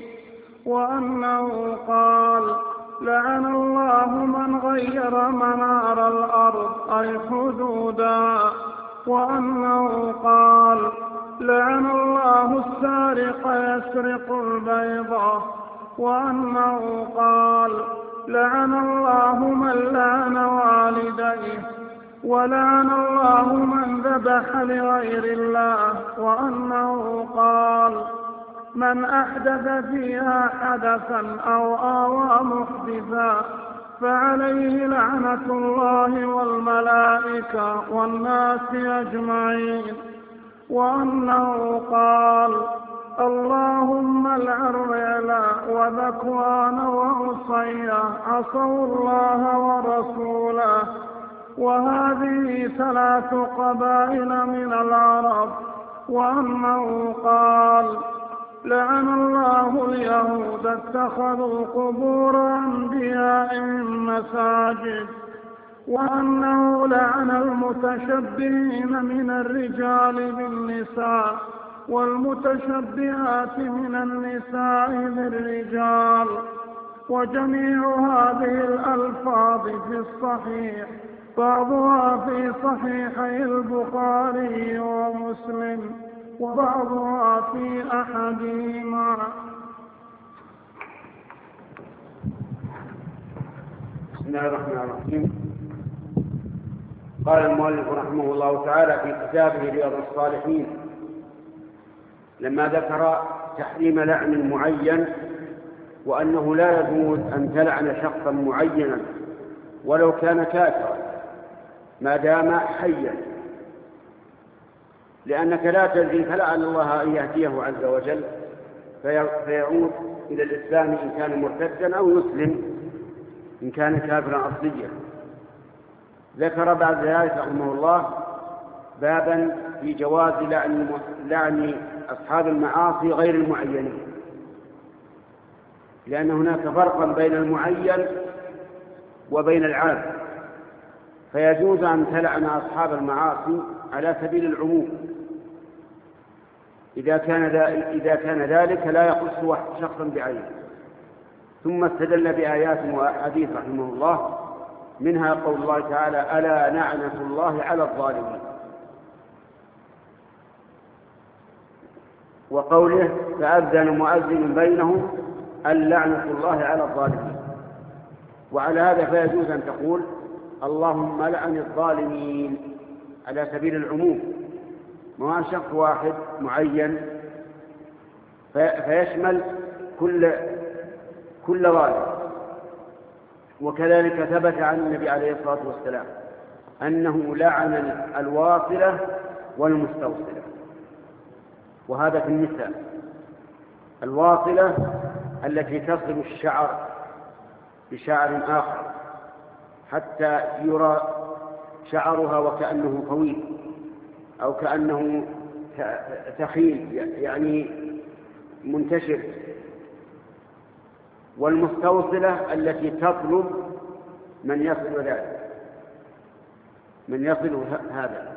[SPEAKER 5] وأنه قال: لعن الله من غير منار الأرض أي حدودا. وأنه قال: لعن الله السارق يسرق البيضة. وأنه قال: لعن الله من لعن والديه. ولعن الله من ذبح لغير الله. وأنه قال: من أحدث فيها حدثا أو آوى محدثا فعليه لعنة الله والملائكة والناس أجمعين. وأنه قال: اللهم العن رعلا وذكوان وعصيا عصوا الله ورسوله. وهذه ثلاث قبائل من العرب. وأنه قال: لعن الله اليهود اتخذوا قبور أنبيائهم مساجد. وأنه لعن المتشبهين من الرجال بالنساء والمتشبهات من النساء بالرجال. وجميع هذه الألفاظ في الصحيح، بعضها في صحيحي البخاري ومسلم وبعضها في أحدهما.
[SPEAKER 3] بسم الله الرحمن الرحيم. قال المؤلف رحمه الله تعالى في كتابه رياض الصالحين لما ذكر تحريم لعن معين، وأنه لا يجوز أن تلعن شخصا معينا ولو كان كافرا ما دام حيا، لأنك لا تدري فلعل الله أن يهديه عز وجل فيعود إلى الإسلام إن كان مرتدا أو يسلم إن كان كافرا أصليا. ذكر بعد ذلك رحمه الله بابا في جواز لعن لعن أصحاب المعاصي غير المعينين، لأن هناك فرقا بين المعين وبين العام، فيجوز أن تلعن أصحاب المعاصي على سبيل العموم إذا كان إذا كان ذلك لا يخص شخصا بعينه. ثم استدل بآيات وأحاديث رحمه الله، منها قول الله تعالى: ألا لعنة الله على الظالمين، وقوله: فأذن مؤذن بينهم اللعنة الله على الظالمين. وعلى هذا فيجوز أن تقول: اللهم لعن الظالمين على سبيل العموم، ما شخص واحد معين فيشمل كل كل ظالم. وكذلك ثبت عن النبي عليه الصلاة والسلام أنه لعن الواصلة والمستوصلة، وهذا في النساء. الواصلة التي تصل الشعر بشعر آخر حتى يرى شعرها وكأنه طويل أو كأنه ثخين يعني منتشر. والمستوصلة التي تطلب من يصل ذلك من يصل هذا.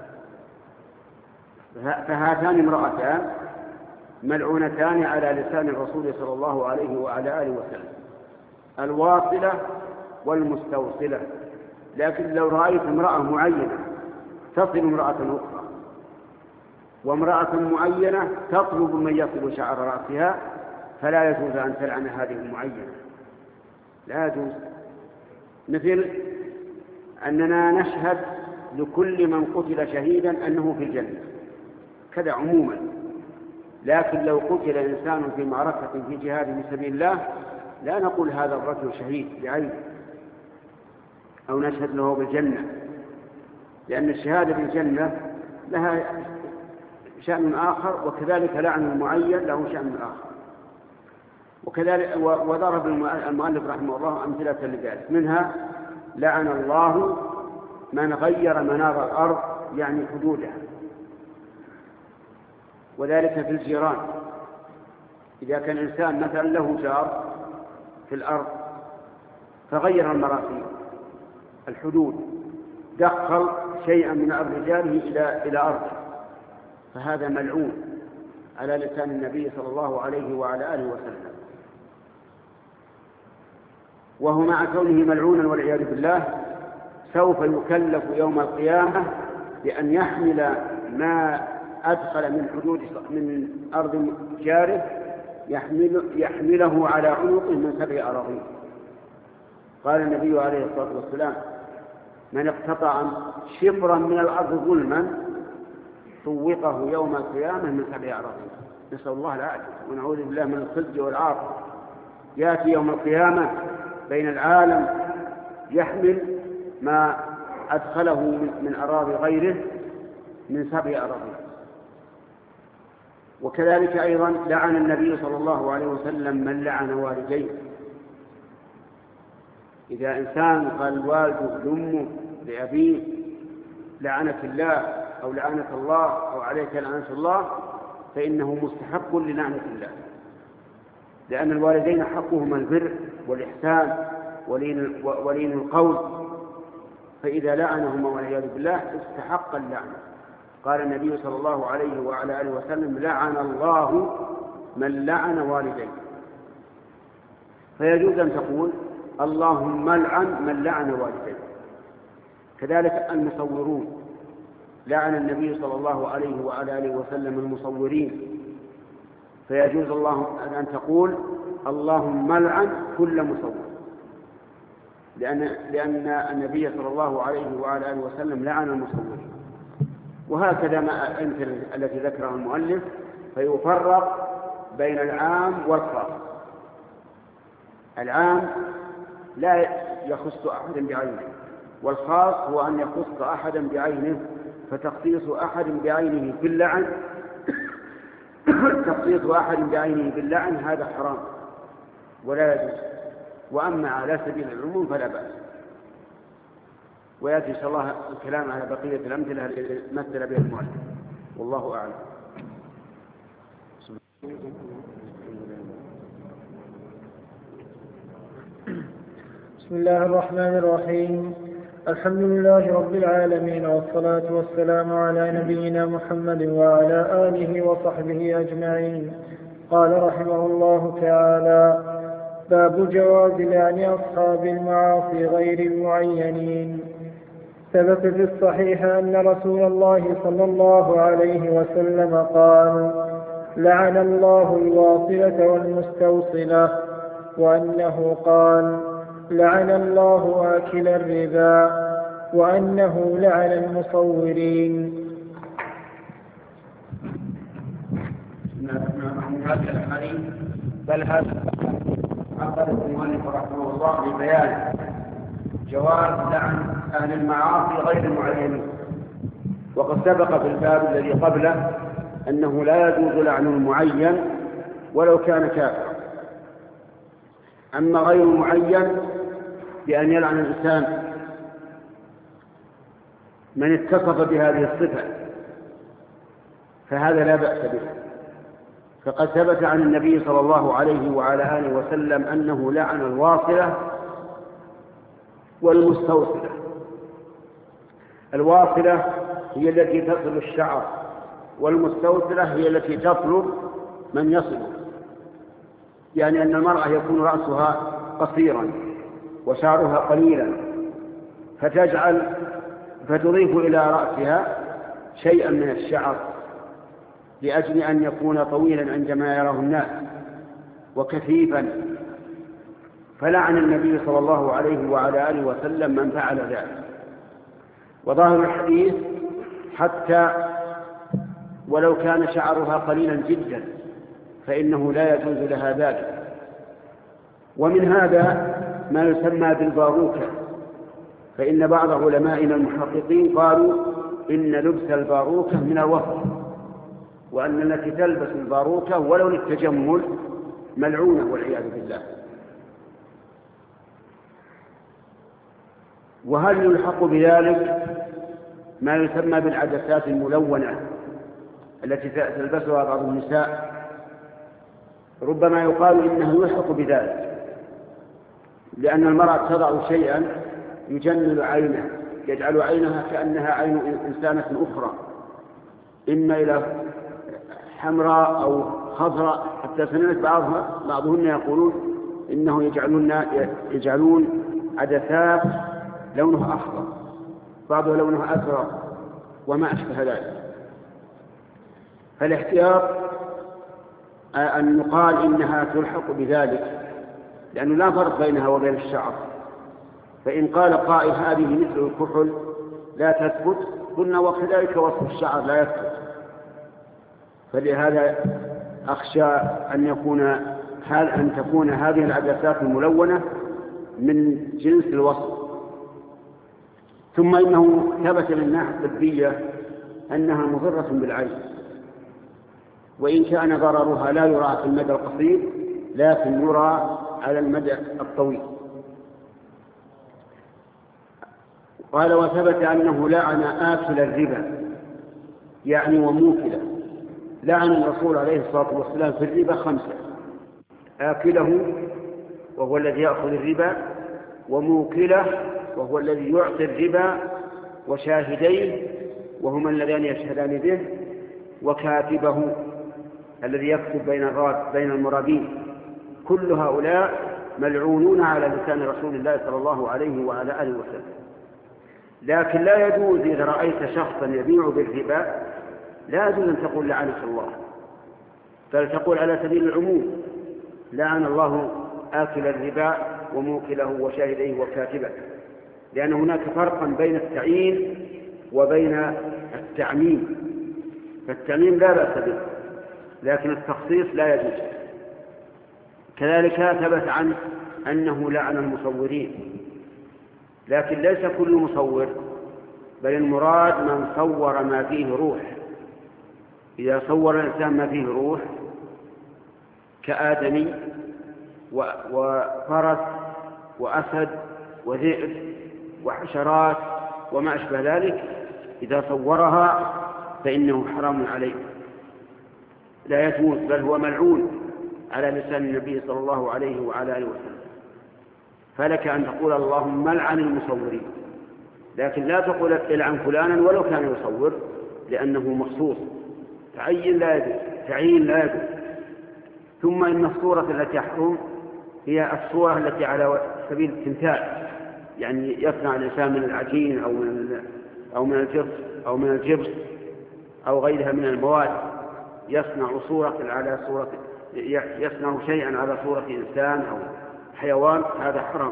[SPEAKER 3] فهاتان امرأتان ملعونتان على لسان الرسول صلى الله عليه وعلى آله وسلم، الواصلة والمستوصلة. لكن لو رأيت امرأة معينة تصل امرأة أخرى، وامرأة معينة تطلب من يصل شعر رأسها، فلا يجوز أن تلعن هذه المعينة، لا يجوز. مثل أننا نشهد لكل من قتل شهيدا أنه في الجنة، كذا عموما. لكن لو قتل إنسان في معركة في جهاد في سبيل الله لا نقول هذا الرجل شهيد بعينه أو نشهد له بالجنة، لأن الشهادة بالجنة لها شأن آخر، وكذلك لعن المعين له شأن آخر. وكذلك وضرب المؤلف رحمه الله أمثلة لذلك، منها: لعن الله من غير منار الأرض يعني حدودها. وذلك في الجيران، إذا كان إنسان مثلا له جار في الأرض فغير المراسيم الحدود، دخل شيئا من أرض جاره إلى إلى أرضه، فهذا ملعون على لسان النبي صلى الله عليه وعلى آله وسلم. وهو مع كونه ملعونا والعياذ بالله سوف يكلف يوم القيامة بأن يحمل ما أدخل من حدود من أرض جاره يحمل يحمله على عنقه من سبع أراضين. قال النبي عليه الصلاة والسلام: من اقتطع شبرا من الأرض ظلما طوقه يوم القيامة من سبع أراضين. نسأل الله العافية ونعوذ بالله من الخزي والعار. يأتي يوم القيامة بين العالم يحمل ما أدخله من أراضي غيره من سبع أراضين. وكذلك أيضا لعن النبي صلى الله عليه وسلم من لعن والديه. إذا إنسان قال والده لأمه لأبيه لعنة الله أو لعنة الله أو عليك لعنة الله، فإنه مستحق للعنة الله، لأن الوالدين حقهما البر والإحسان ولين القول، فإذا لعنهما والعياذ بالله استحق اللعنة. قال النبي صلى الله عليه وعلى آله وسلم: لعن الله من لعن والديه. فيجوز أن تقول: اللهم لعن من لعن والديه. كذلك المصورون، لعن النبي صلى الله عليه وعلى آله وسلم المصورين، فيجوز الله أن تقول: اللهم لعن كل مصور، لأن لأن النبي صلى الله عليه وعلى آله وسلم لعن المصورين. وهكذا ما الأمثلة التي ذكرها المؤلف، فيفرق بين العام والخاص. العام لا يخص أحدا بعينه، والخاص هو أن يخص أحدا بعينه، فتخصيص أحد بعينه باللعن تخصيص أحد بعينه باللعن هذا حرام ولا يجوز. وأما على سبيل العموم فلا بأس. ويأتي إن شاء الله الكلام على بقية الأمثلة التي مثل بها المؤلف، والله أعلم.
[SPEAKER 4] بسم الله الرحمن الرحيم. الحمد لله رب العالمين، والصلاة والسلام على نبينا محمد وعلى آله وصحبه أجمعين. قال رحمه الله تعالى: باب جواز لعن أصحاب المعاصي غير المعينين. ثبت في الصحيح أن رسول الله صلى الله عليه وسلم قال: لعن الله الواصلة والمستوصلة، وأنه قال: لعن الله آكل الربا، وأنه لعن المصورين.
[SPEAKER 3] بل هذا عقد المؤلف رحمه الله لبيان جواز لعن أهل المعاصي غير المعينين. وقد سبق في الباب الذي قبله أنه لا يجوز لعن المعين ولو كان كافرا. أما غير المعين بأن يلعن الإنسان من اتصف بهذه الصفة فهذا لا بأس به. فقد ثبت عن النبي صلى الله عليه وعلى آله وسلم أنه لعن الواصلة والمستوصلة. الواصلة هي التي تصل الشعر، والمستوصلة هي التي تطلب من يصل، يعني أن المرأة يكون رأسها قصيرا وشعرها قليلا، فتجعل فتضيف إلى رأسها شيئا من الشعر لأجل أن يكون طويلا عندما يراه الناس وكثيفا. فلعن النبي صلى الله عليه وعلى آله وسلم من فعل ذلك. وظاهر الحديث حتى ولو كان شعرها قليلا جدا فإنه لا يجوز لها ذلك. ومن هذا ما يسمى بالباروكة، فإن بعض علمائنا المحققين قالوا إن لبس الباروكة من الوصف، وأن التي تلبس الباروكة ولو للتجمل ملعونة والعياذ بالله. وهل يلحق بذلك ما يسمى بالعدسات الملونة التي تلبسها بعض النساء؟ ربما يقال إنه يلحق بذلك، لأن المرأة تضع شيئا يجمل عينها، يجعل عينها كأنها عين إنسانة أخرى، إما إلى حمراء أو خضراء، حتى سمعت بعضها بعضهن يقولون إنه يجعلون يجعلون عدسات لونها أخضر، بعضها لونها أزرق وما أشبه ذلك. فالاحتياط أن يقال إنها تلحق بذلك، لأنه لا فرق بينها وبين الشعر. فإن قال قائل هذه مثل الكحل لا تثبت، قلنا وكذلك وصف الشعر لا يثبت. فلهذا أخشى أن يكون أن تكون هذه العدسات الملونة من جنس الوصف. ثم إنه ثبت من الناحية الطبية أنها مضرة بالعين، وإن كان ضررها لا يرى في المدى القصير لكن يرى على المدى الطويل. قال: وثبت أنه لعن آكل الربا، يعني وموكله. لعن الرسول عليه الصلاة والسلام في الربا خمسة: آكله وهو الذي يأخذ الربا، وموكله وهو الذي يعطي الربا، وشاهديه وهما اللذان يشهدان به، وكاتبه الذي يكتب بين بين المرابين. كل هؤلاء ملعونون على لسان رسول الله صلى الله عليه وعلى آله وسلم. لكن لا يجوز إذا رأيت شخصا يبيع بالربا لا يجوز أن تقول لعنك الله، بل تقول على سبيل العموم: لعن الله آكل الربا وموكله وشاهديه وكاتبه، لأن هناك فرقا بين التعيين وبين التعميم. فالتعميم لا بأس به، لكن التخصيص لا يجوز. كذلك ثبت عنه أنه لعن المصورين، لكن ليس كل مصور، بل المراد من صور ما فيه روح. إذا صور الإنسان ما فيه روح كآدمي وفرس وأسد وذئب وحشرات وما أشبه ذلك إذا صورها فإنه حرام عليه لا يجوز، بل هو ملعون على لسان النبي صلى الله عليه وعلى آله وسلم. فلك أن تقول اللهم لعن المصورين، لكن لا تقول العن فلانا ولو كان يصور، لأنه مخصوص تعين لا يجوز تعيين لا يجوز. ثم إن الصورة التي يحرم هي الصورة التي على سبيل التمثال، يعني يصنع الإنسان من العجين أو من أو من الجبس أو من الجبس أو غيرها من المواد، يصنع صورة على صورة يصنع شيئا على صورة إنسان أو حيوان، هذا حرام.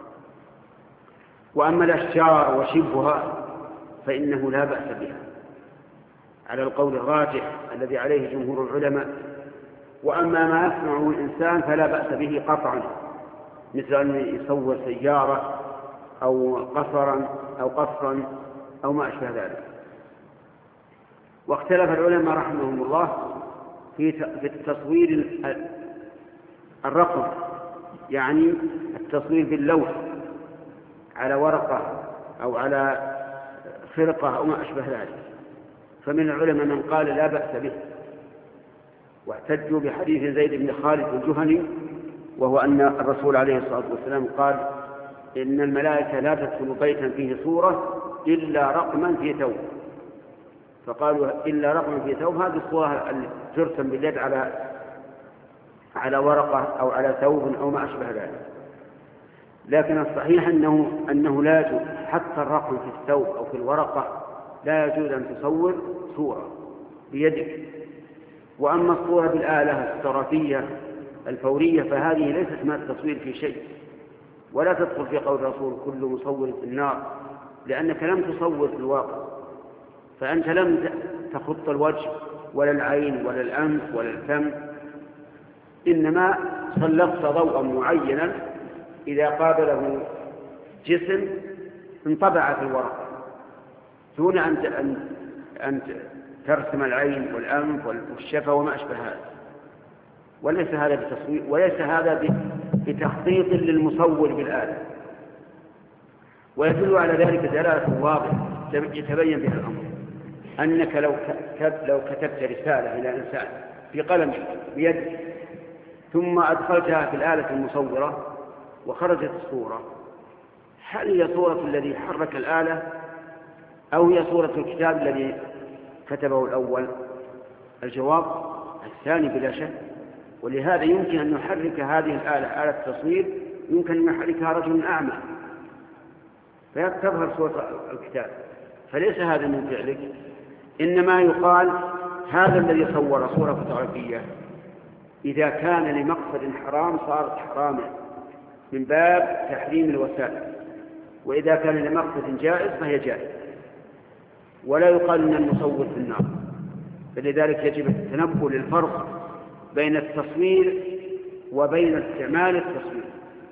[SPEAKER 3] وأما الأشجار وشبهها فإنه لا بأس بها على القول الراجح الذي عليه جمهور العلماء. وأما ما يصنعه الإنسان فلا بأس به قطعا، مثل أن يصور سيارة أو قصرا أو قصرا أو ما أشبه ذلك. واختلف العلماء رحمهم الله في التصوير الرقم، يعني التصوير باللوح على ورقة أو على خرقة أو ما أشبه ذلك. فمن العلماء من قال لا بأس به، واحتجوا بحديث زيد بن خالد الجهني، وهو أن الرسول عليه الصلاة والسلام قال إن الملائكة لا تدخل بيتا فيه صورة إلا رقما في ثوب، فقالوا إلا رقما في ثوب، هذه الصورة ترسم باليد على على ورقة أو على ثوب أو ما أشبه ذلك. لكن الصحيح أنه, أنه لا يجوز حتى الرقم في الثوب أو في الورقة لا يجوز أن تصور صورة بيدك. وأما الصورة بالآلة الصرافية الفورية فهذه ليست من التصوير في شيء، ولا تدخل في قول الرسول كل مصور في النار، لأنك لم تصور في الواقع، فأنت لم تخط الوجه ولا العين ولا الأنف ولا الفم، إنما سلطت ضوءا معينا إذا قابله جسم انطبع في الورقة، دون أن أن ترسم العين والأنف والشفة وما أشبه هذا. وليس هذا بتصوير، وليس هذا بتخطيط للمصور بالآلة. ويدل على ذلك دلالة واضحة يتبين بها الأمر، أنك لو لو كتبت رسالة إلى إنسان بقلم بيدك ثم أدخلتها في الآلة المصورة وخرجت الصورة، هل هي صورة الذي حرك الآلة أو هي صورة الكتاب الذي كتبه الأول؟ الجواب الثاني بلا شك. ولهذا يمكن أن يحرك هذه الآلة، آلة التصوير، يمكن أن يحركها رجل أعمى فيظهر صورة الكتاب، فليس هذا من فعلك، إنما يقال هذا الذي صور صورة فوتوغرافية إذا كان لمقصد حرام صارت حراما من باب تحريم الوسائل، وإذا كان لمقصد جائز فهي جائز، ولا يقال أن المصور في النار. فلذلك يجب التنبه للفرق بين التصوير وبين استعمال التصوير،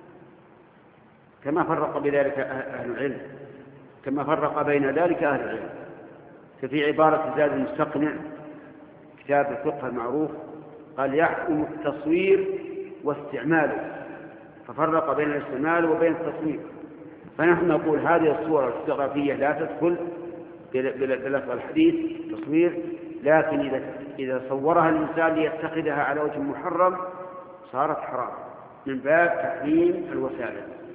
[SPEAKER 3] كما فرق بذلك أهل العلم، كما فرق بين ذلك أهل العلم. ففي عبارة زاد المستقنع كتاب الفقه المعروف قال يحكم التصوير واستعماله، ففرق بين الاستعمال وبين التصوير. فنحن نقول هذه الصورة الفوتوغرافية لا تدخل بلفظ الحديث تصوير، لكن إذا إذا صورها الإنسان ليتخذها على وجه محرم صارت حرام من باب تحريم الوسائل.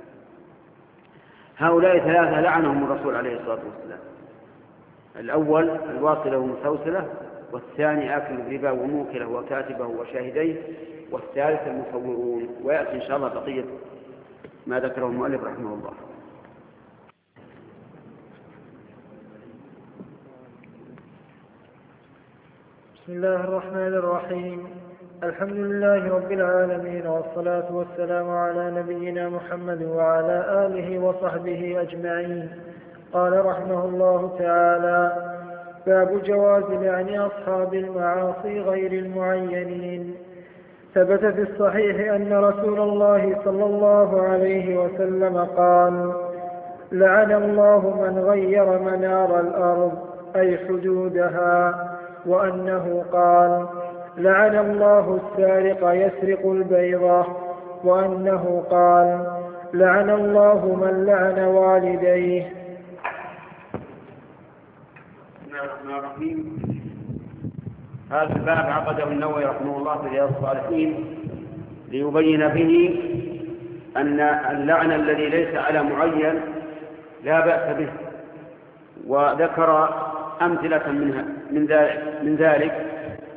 [SPEAKER 3] هؤلاء ثلاثة لعنهم الرسول عليه الصلاة والسلام: الأول الواصلة والمستوصلة، والثاني آكل الربا وموكله وكاتبه وشاهديه، والثالث المصورون. ويأتي إن شاء الله بقية ما ذكره المؤلف رحمه الله.
[SPEAKER 4] بسم الله الرحمن الرحيم. الحمد لله رب العالمين، والصلاة والسلام على نبينا محمد وعلى آله وصحبه أجمعين. قال رحمه الله تعالى: باب جواز لعن أصحاب المعاصي غير المعينين. ثبت في الصحيح أن رسول الله صلى الله عليه وسلم قال: لعن الله من غير منار الأرض أي حدودها. وأنه قال: لعن الله السارق يسرق البيضة. وأنه قال: لعن الله من لعن والديه.
[SPEAKER 3] الرحمن الرحيم. هذا الباب عقده النووي رحمه الله في رياض الصالحين ليبين به أن اللعن الذي ليس على معين لا بأس به، وذكر أمثلة منها من ذلك, من ذلك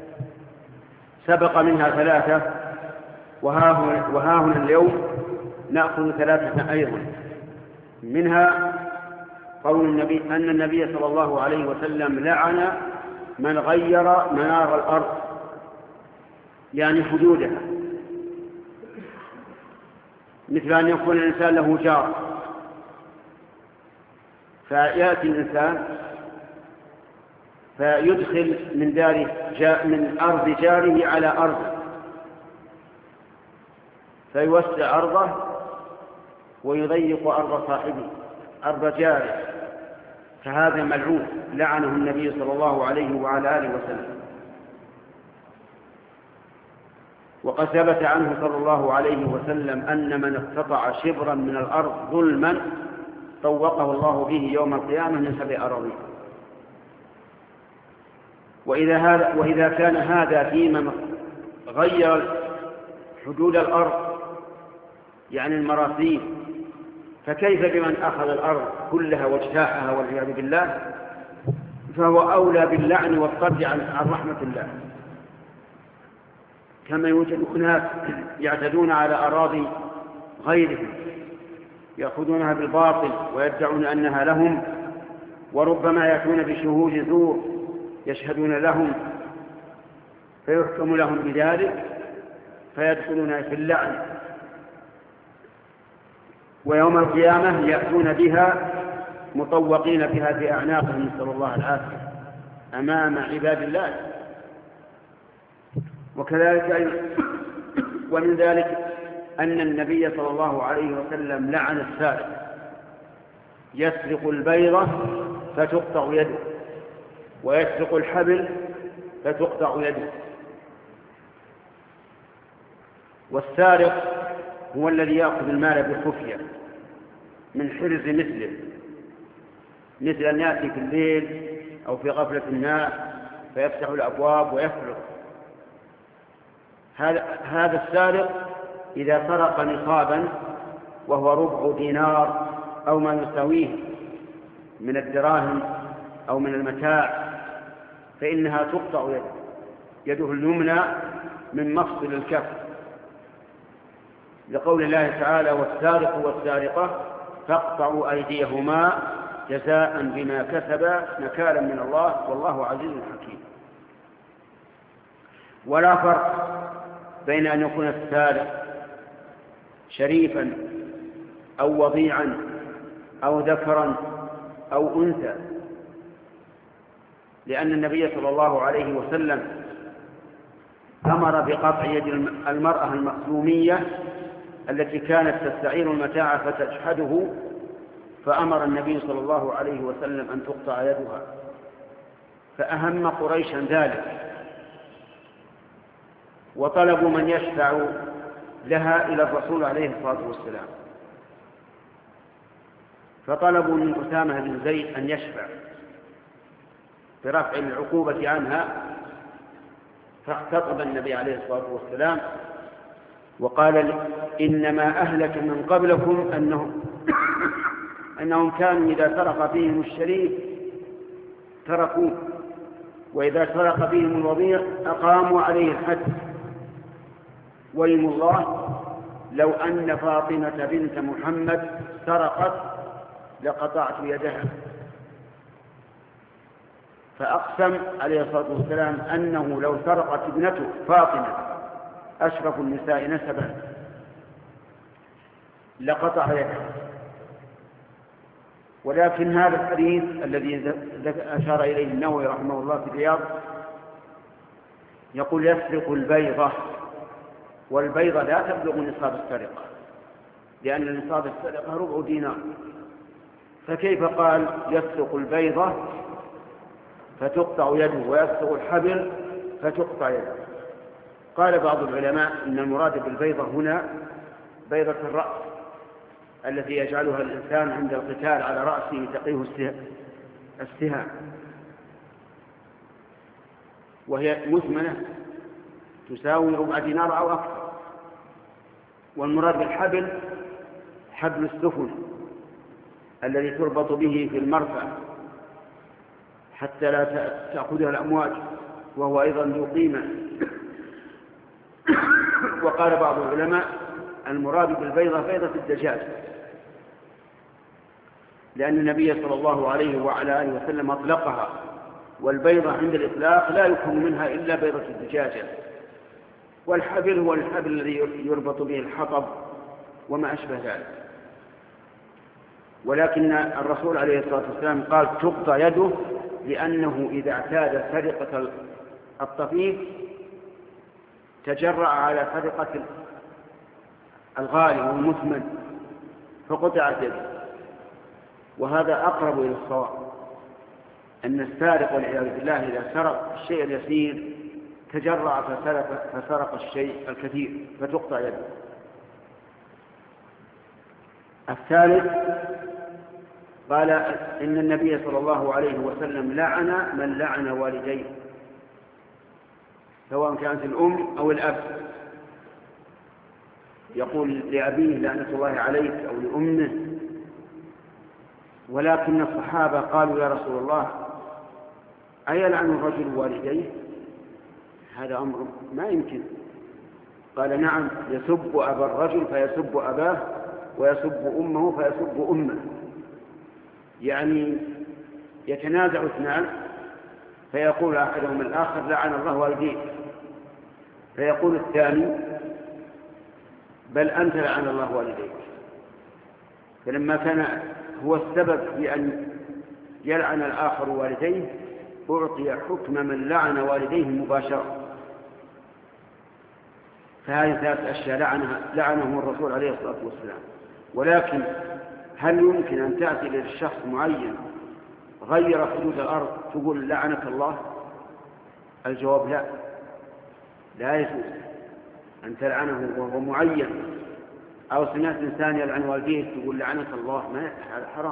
[SPEAKER 3] سبق منها ثلاثة، وها هنا اليوم نأخذ ثلاثة أيضا. منها قول النبي أن النبي صلى الله عليه وسلم لعن من غير منار الأرض، يعني حدودها، مثل أن يكون الإنسان له جار، فيأتي الإنسان فيدخل من داره من أرض جاره على أرضه، فيوسع أرضه ويضيق أرض صاحبه، أرض جاره، فهذا ملعون لعنه النبي صلى الله عليه وعلى آله وسلم. وقد ثبت عنه صلى الله عليه وسلم أن من اقتطع شبرا من الأرض ظلما طوقه الله به يوم القيامة من سبع أراضين. وإذا, هذا وإذا كان هذا فيما غير حدود الأرض يعني المراثيم، فكيف بمن أخذ الأرض كلها واجتاحها والعياذ بالله؟ فهو أولى باللعن والطرد عن رحمة الله. كما يوجد أناس يعتدون على أراضي غيرهم، يأخذونها بالباطل ويدعون أنها لهم، وربما يأتون بشهود زور يشهدون لهم فيحكم لهم بذلك فيدخلون في اللعن، ويوم القيامة يأتون بها مطوقين بها في أعناقهم، نسأل الله العافية، أمام عباد الله. وكذلك ومن ذلك أن النبي صلى الله عليه وسلم لعن السارق، يسرق البيضة فتقطع يده، ويسرق الحبل فتقطع يده. والسارق هو الذي يأخذ المال بخفية من حرز مثله، مثل أن يأتي في الليل أو في غفلة الناس فيفتح الأبواب ويسرق. هذا السارق إذا سرق نصابا وهو ربع دينار أو ما يساويه من الدراهم أو من المتاع فإنها تقطع يده، يده اليمنى من مفصل الكف، لقول الله تعالى: والسارق والسارقة فاقطعوا أيديهما جزاء بما كسبا نكالا من الله والله عزيز حكيم. ولا فرق بين أن يكون السارق شريفا أو وضيعا أو ذكرا أو أنثى، لأن النبي صلى الله عليه وسلم أمر بقطع يد المرأة المخزومية التي كانت تستعير المتاع فتجحده، فأمر النبي صلى الله عليه وسلم أن تقطع يدها، فأهم قريشا ذلك، وطلبوا من يشفع لها إلى الرسول عليه الصلاة والسلام، فطلبوا من أسامة بن زيد أن يشفع برفع العقوبة عنها، فاختطب النبي عليه الصلاة والسلام وقال: إنما أهلك من قبلكم أنهم, أنهم كانوا إذا سرق فيهم الشريف تركوه، وإذا سرق فيهم الوضيع أقاموا عليه الحد. ويم الله لو أن فاطمة بنت محمد سرقت لقطعت يدها. فأقسم عليه الصلاة والسلام أنه لو سرقت ابنته فاطمة أشرف النساء نسبا لقطع يدها. ولكن هذا الحديث الذي أشار إليه النووي رحمه الله في الرياض يقول: يسرق البيضة، والبيضة لا تبلغ نصاب السرقة، لأن نصاب السرقة ربع دينار، فكيف قال يسرق البيضة فتقطع يده ويسرق الحبل فتقطع يده؟ قال بعض العلماء إن المراد بالبيضة هنا بيضة الرأس التي يجعلها الإنسان عند القتال على رأسه تقيه السهام، وهي مثمنة تساوي ربع دينار أو أكثر. والمراد بالحبل حبل السفن الذي تربط به في المرفأ حتى لا تأخذها الأمواج، وهو أيضا ذو قيمة. وقال بعض العلماء المراد بالبيضة بيضة الدجاج، لأن النبي صلى الله عليه وعلى آله وسلم أطلقها، والبيضة عند الإطلاق لا يفهم منها إلا بيضة الدجاجة. والحبل هو الحبل الذي يربط به الحطب وما أشبه ذلك. ولكن الرسول عليه الصلاة والسلام قال تقطع يده، لأنه إذا اعتاد سرقة الطفيف تجرأ على سرقة الغالي والمثمن فقطعت يده. وهذا أقرب إلى الصواب، أن السارق والعياذ بالله إذا سرق الشيء اليسير تجرأ فسرق, فسرق الشيء الكثير فتقطع يده. الثالث قال إن النبي صلى الله عليه وسلم لعن من لعن والديه، سواء كانت الأم أو الأب، يقول لأبيه لعنة الله عليك أو لأمه. ولكن الصحابة قالوا يا رسول الله أيلعن الرجل والديه؟ هذا أمر ما يمكن. قال نعم، يسب أبا الرجل فيسب أباه، ويسب أمه فيسب أمه. يعني يتنازع اثنان فيقول أحدهم الآخر لعن الله والديك، فيقول الثاني بل أنت لعن الله والديك. فلما كان هو السبب في أن يلعن الآخر والديه أعطي حكم من لعن والديه مباشرة. فهذه ثلاث أشياء لعنها لعنهم الرسول عليه الصلاة والسلام. ولكن هل يمكن أن تأتي للشخص معين غير حدود الأرض تقول لعنك الله؟ الجواب لا، لا يجوز أن تلعنه وهو معين. أو سمعت إنسان يلعن والديه تقول لعنك الله، ما هذا حرام.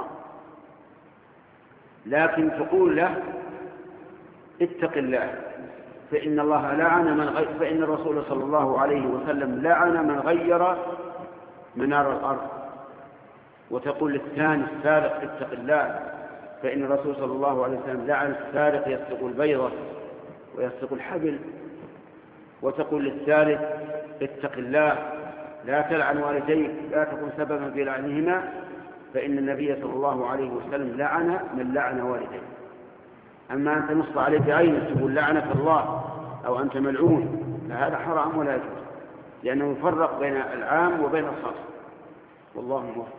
[SPEAKER 3] لكن تقول له اتق الله، فإن الله لعن من غير فإن الرسول صلى الله عليه وسلم لعن من غير منار الأرض. وتقول للثاني السارق اتق الله، فإن الرسول صلى الله عليه وسلم لعن السارق يسرق البيضة ويسرق الحبل. وتقول للثالث اتق الله، لا تلعن والديك، لا تكن سببا في لعنهما، فإن النبي صلى الله عليه وسلم لعن من لعن والديه. أما أن تنص عليه بعينك تقول لعنك الله أو أنت ملعون، فهذا حرام ولا يجوز، لأنه يفرق بين العام وبين الخاص. والله موفق.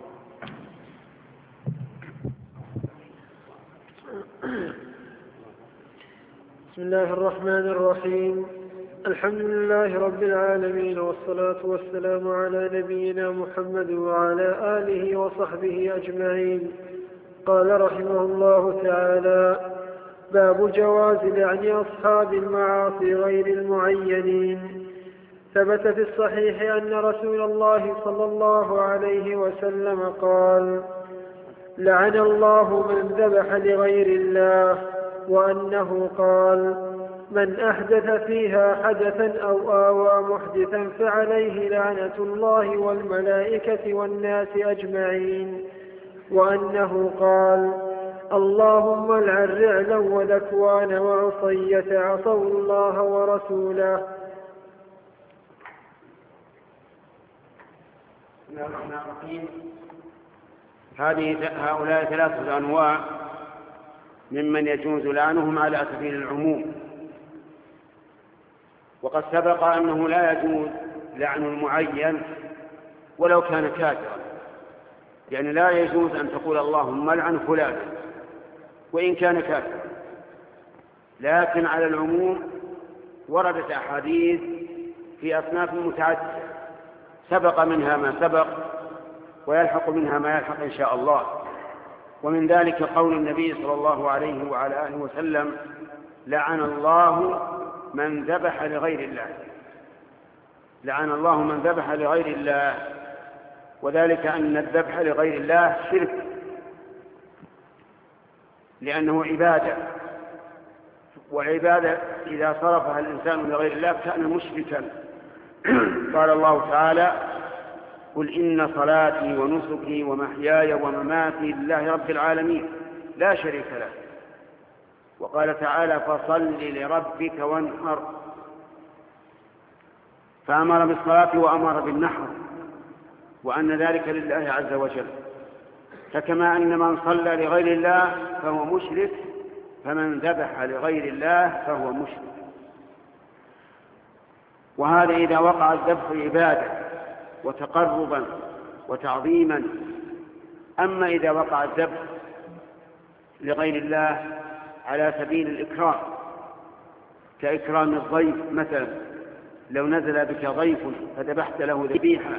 [SPEAKER 4] بسم الله الرحمن الرحيم. الحمد لله رب العالمين، والصلاة والسلام على نبينا محمد وعلى آله وصحبه أجمعين. قال رحمه الله تعالى: باب جواز لعن أصحاب المعاصي غير المعينين. ثبت في الصحيح أن رسول الله صلى الله عليه وسلم قال: لعن الله من ذبح لغير الله، وأنه قال: من أحدث فيها حدثا أو آوى محدثا فعليه لعنة الله والملائكة والناس أجمعين، وأنه قال: اللهم العن رعلا وذكوان وعصية عصوا الله ورسوله.
[SPEAKER 3] بسم الله الرحمن الرحيم. هذه هؤلاء ثلاثة أنواع ممن يجوز لعنهم على سبيل العموم. وقد سبق أنه لا يجوز لعن المعين ولو كان كافرا، يعني لا يجوز أن تقول اللهم لعن فلان وإن كان كافرا. لكن على العموم وردت أحاديث في أصناف متعددة، سبق منها ما سبق ويلحق منها ما يلحق إن شاء الله. ومن ذلك قول النبي صلى الله عليه وعلى آله وسلم: لعن الله من ذبح لغير الله. لعن الله من ذبح لغير الله، وذلك أن الذبح لغير الله شرك، لأنه عبادة، والعبادة إذا صرفها الإنسان لغير الله كان مشركا. قال الله تعالى: قل إن صلاتي ونسكي ومحياي ومماتي لله رب العالمين لا شريك له. وقال تعالى: فصل لربك وانحر. فأمر بالصلاة وأمر بالنحر، وأن ذلك لله عز وجل. فكما أن من صلى لغير الله فهو مشرك، فمن ذبح لغير الله فهو مشرك. وهذا إذا وقع الذبح عبادة وتقربا وتعظيما. أما إذا وقع الذبح لغير الله على سبيل الإكرام، كإكرام الضيف مثلا، لو نزل بك ضيف فذبحت له ذبيحة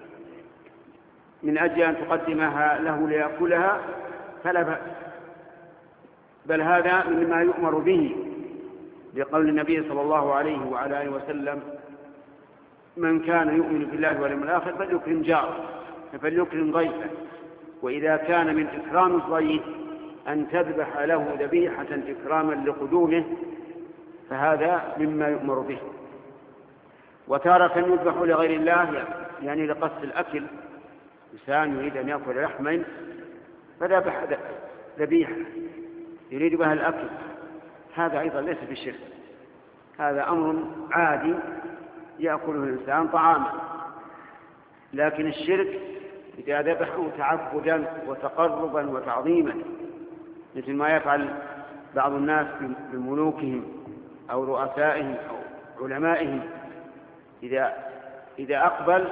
[SPEAKER 3] من أجل أن تقدمها له ليأكلها فلا بأس، بل هذا مما يؤمر به، لقول النبي صلى الله عليه وعلى آله وسلم: من كان يؤمن بالله واليوم الآخر فليكرم جاره فليكرم ضيفه. وإذا كان من إكرام الضيف أن تذبح له ذبيحة إكراما لقدومه فهذا مما يؤمر به. وتارة يذبح لغير الله يعني لقصد الأكل، إنسان يريد أن يأكل لحما فذبح ذبيحة يريد بها الأكل، هذا أيضا ليس بالشرك، هذا أمر عادي يأكله الإنسان طعاما. لكن الشرك إذا ذبحوا تعبدا وتقربا وتعظيما، مثل ما يفعل بعض الناس بملوكهم أو رؤسائهم أو علمائهم، إذا إذا أقبل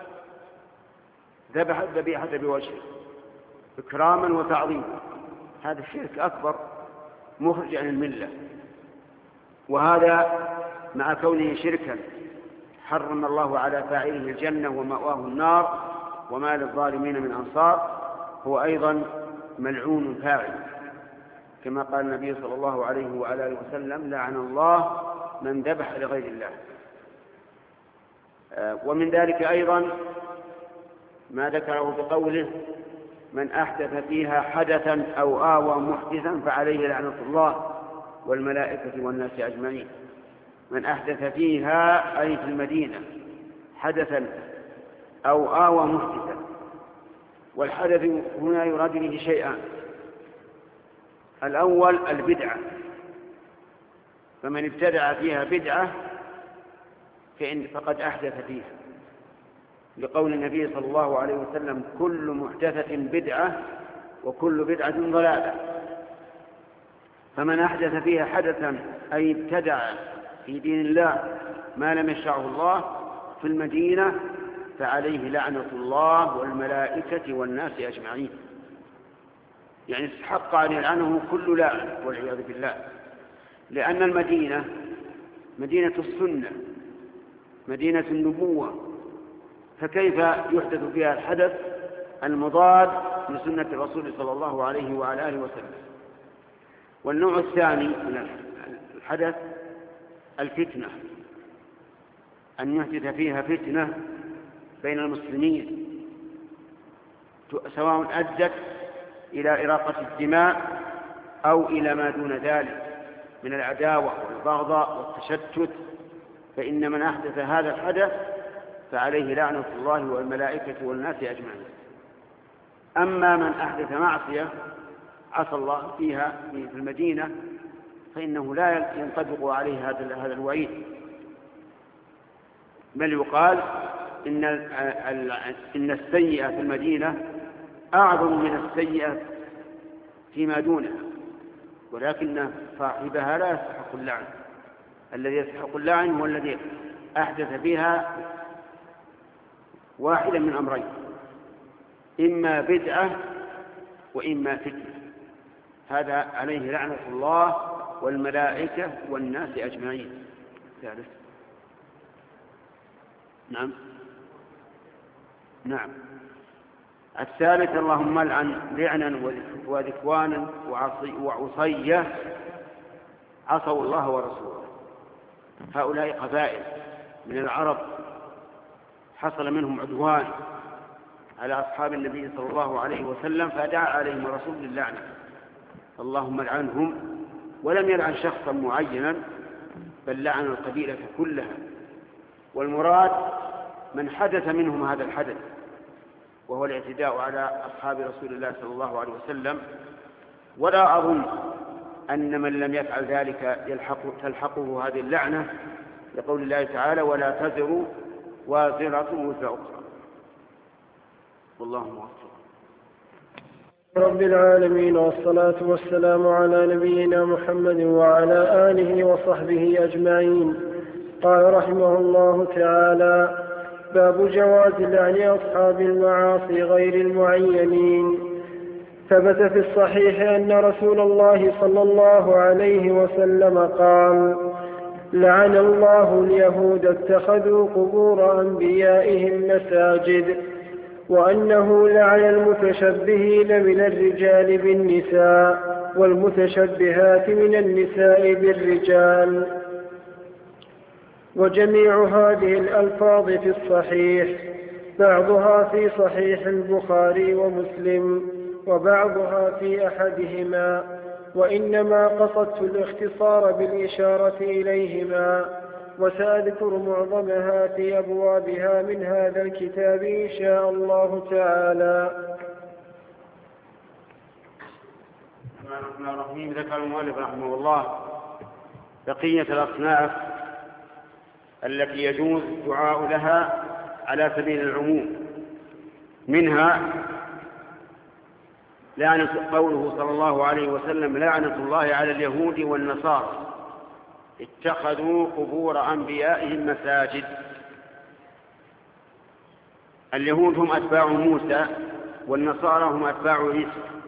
[SPEAKER 3] ذبح الذبيحة بوجهه إكراما وتعظيما، هذا الشرك أكبر مخرج عن الملة. وهذا مع كونه شركا حرم الله على فاعله الجنة ومأواه النار وما للظالمين من أنصار، هو أيضا ملعون فاعل، كما قال النبي صلى الله عليه وعلى آله وسلم: لعن الله من ذبح لغير الله. ومن ذلك أيضا ما ذكره بقوله: من أحدث فيها حدثا أو آوى محدثا فعليه لعنة الله والملائكة والناس أجمعين. من أحدث فيها أي في المدينة حدثا أو آوى محدثا، والحدث هنا يراد به شيئان: الأول البدعة، فمن ابتدع فيها بدعة فإن فقد أحدث فيها، لقول النبي صلى الله عليه وسلم: كل محدثة بدعة وكل بدعة ضلالة. فمن أحدث فيها حدثا أي ابتدع في دين الله ما لم يشرعه الله في المدينة فعليه لعنة الله والملائكة والناس أجمعين، يعني استحق أن يلعنه كل لاعن والعياذ بالله، لأن المدينة مدينة السنة مدينة النبوة، فكيف يحدث فيها الحدث المضاد لسنة الرسول صلى الله عليه وعلى آله وسلم. والنوع الثاني من الحدث الفتنة، أن يحدث فيها فتنة بين المسلمين سواء أدت إلى إراقة الدماء أو إلى ما دون ذلك من العداوة والبغضاء والتشتت، فإن من أحدث هذا الحدث فعليه لعنة الله والملائكة والناس أجمعين. أما من أحدث معصية عصى الله فيها في المدينة فإنه لا ينطبق عليه هذا هذا الوعيد، بل يقال إن إن السيئة في المدينة أعظم من السيئة فيما دونها، ولكن صاحبها لا يستحق اللعن. الذي يستحق اللعن هو الذي أحدث فيها واحدا من أمرين: إما بدعة وإما فتنة، هذا عليه لعنة الله والملائكة والناس أجمعين. ثالث نعم نعم الثالث: اللهم لعن لعنا وذكوانا وعصية عصوا الله ورسوله. هؤلاء قبائل من العرب حصل منهم عدوان على أصحاب النبي صلى الله عليه وسلم، فدعا عليهم الرسول باللعنة: اللهم لعنهم ولم يلعن شخصا معينا بل لعن القبيلة كلها، والمراد من حدث منهم هذا الحدث، وهو الاعتداء على أصحاب رسول الله صلى الله عليه وسلم. ولا أظن أن من لم يفعل ذلك يلحق تلحقه هذه اللعنة، لقول الله تعالى ولا تزر وازرة وزر أخرى. والله موفق.
[SPEAKER 4] رب العالمين، والصلاة والسلام على نبينا محمد وعلى آله وصحبه أجمعين. قال رحمه الله تعالى: باب جواز لعن أصحاب المعاصي غير المعينين. ثبت في الصحيح أن رسول الله صلى الله عليه وسلم قال: لعن الله اليهود اتخذوا قبور أنبيائهم مساجد، وأنه لعن المتشبهين من الرجال بالنساء والمتشبهات من النساء بالرجال. وجميع هذه الألفاظ في الصحيح، بعضها في صحيح البخاري ومسلم وبعضها في أحدهما، وإنما قصدت الاختصار بالإشارة إليهما، وسأذكر معظمها في أبوابها من هذا الكتاب إن شاء الله تعالى.
[SPEAKER 3] بسم الله الرحمن الرحيم. ذكر المؤلف رحمه الله بقية الأصناف التي يجوز الدعاء لها على سبيل العموم. منها لعنة قوله صلى الله عليه وسلم: لعنة الله على اليهود والنصارى اتخذوا قبور أنبيائهم مساجد. اليهود هم أتباع موسى، والنصارى هم أتباع عيسى،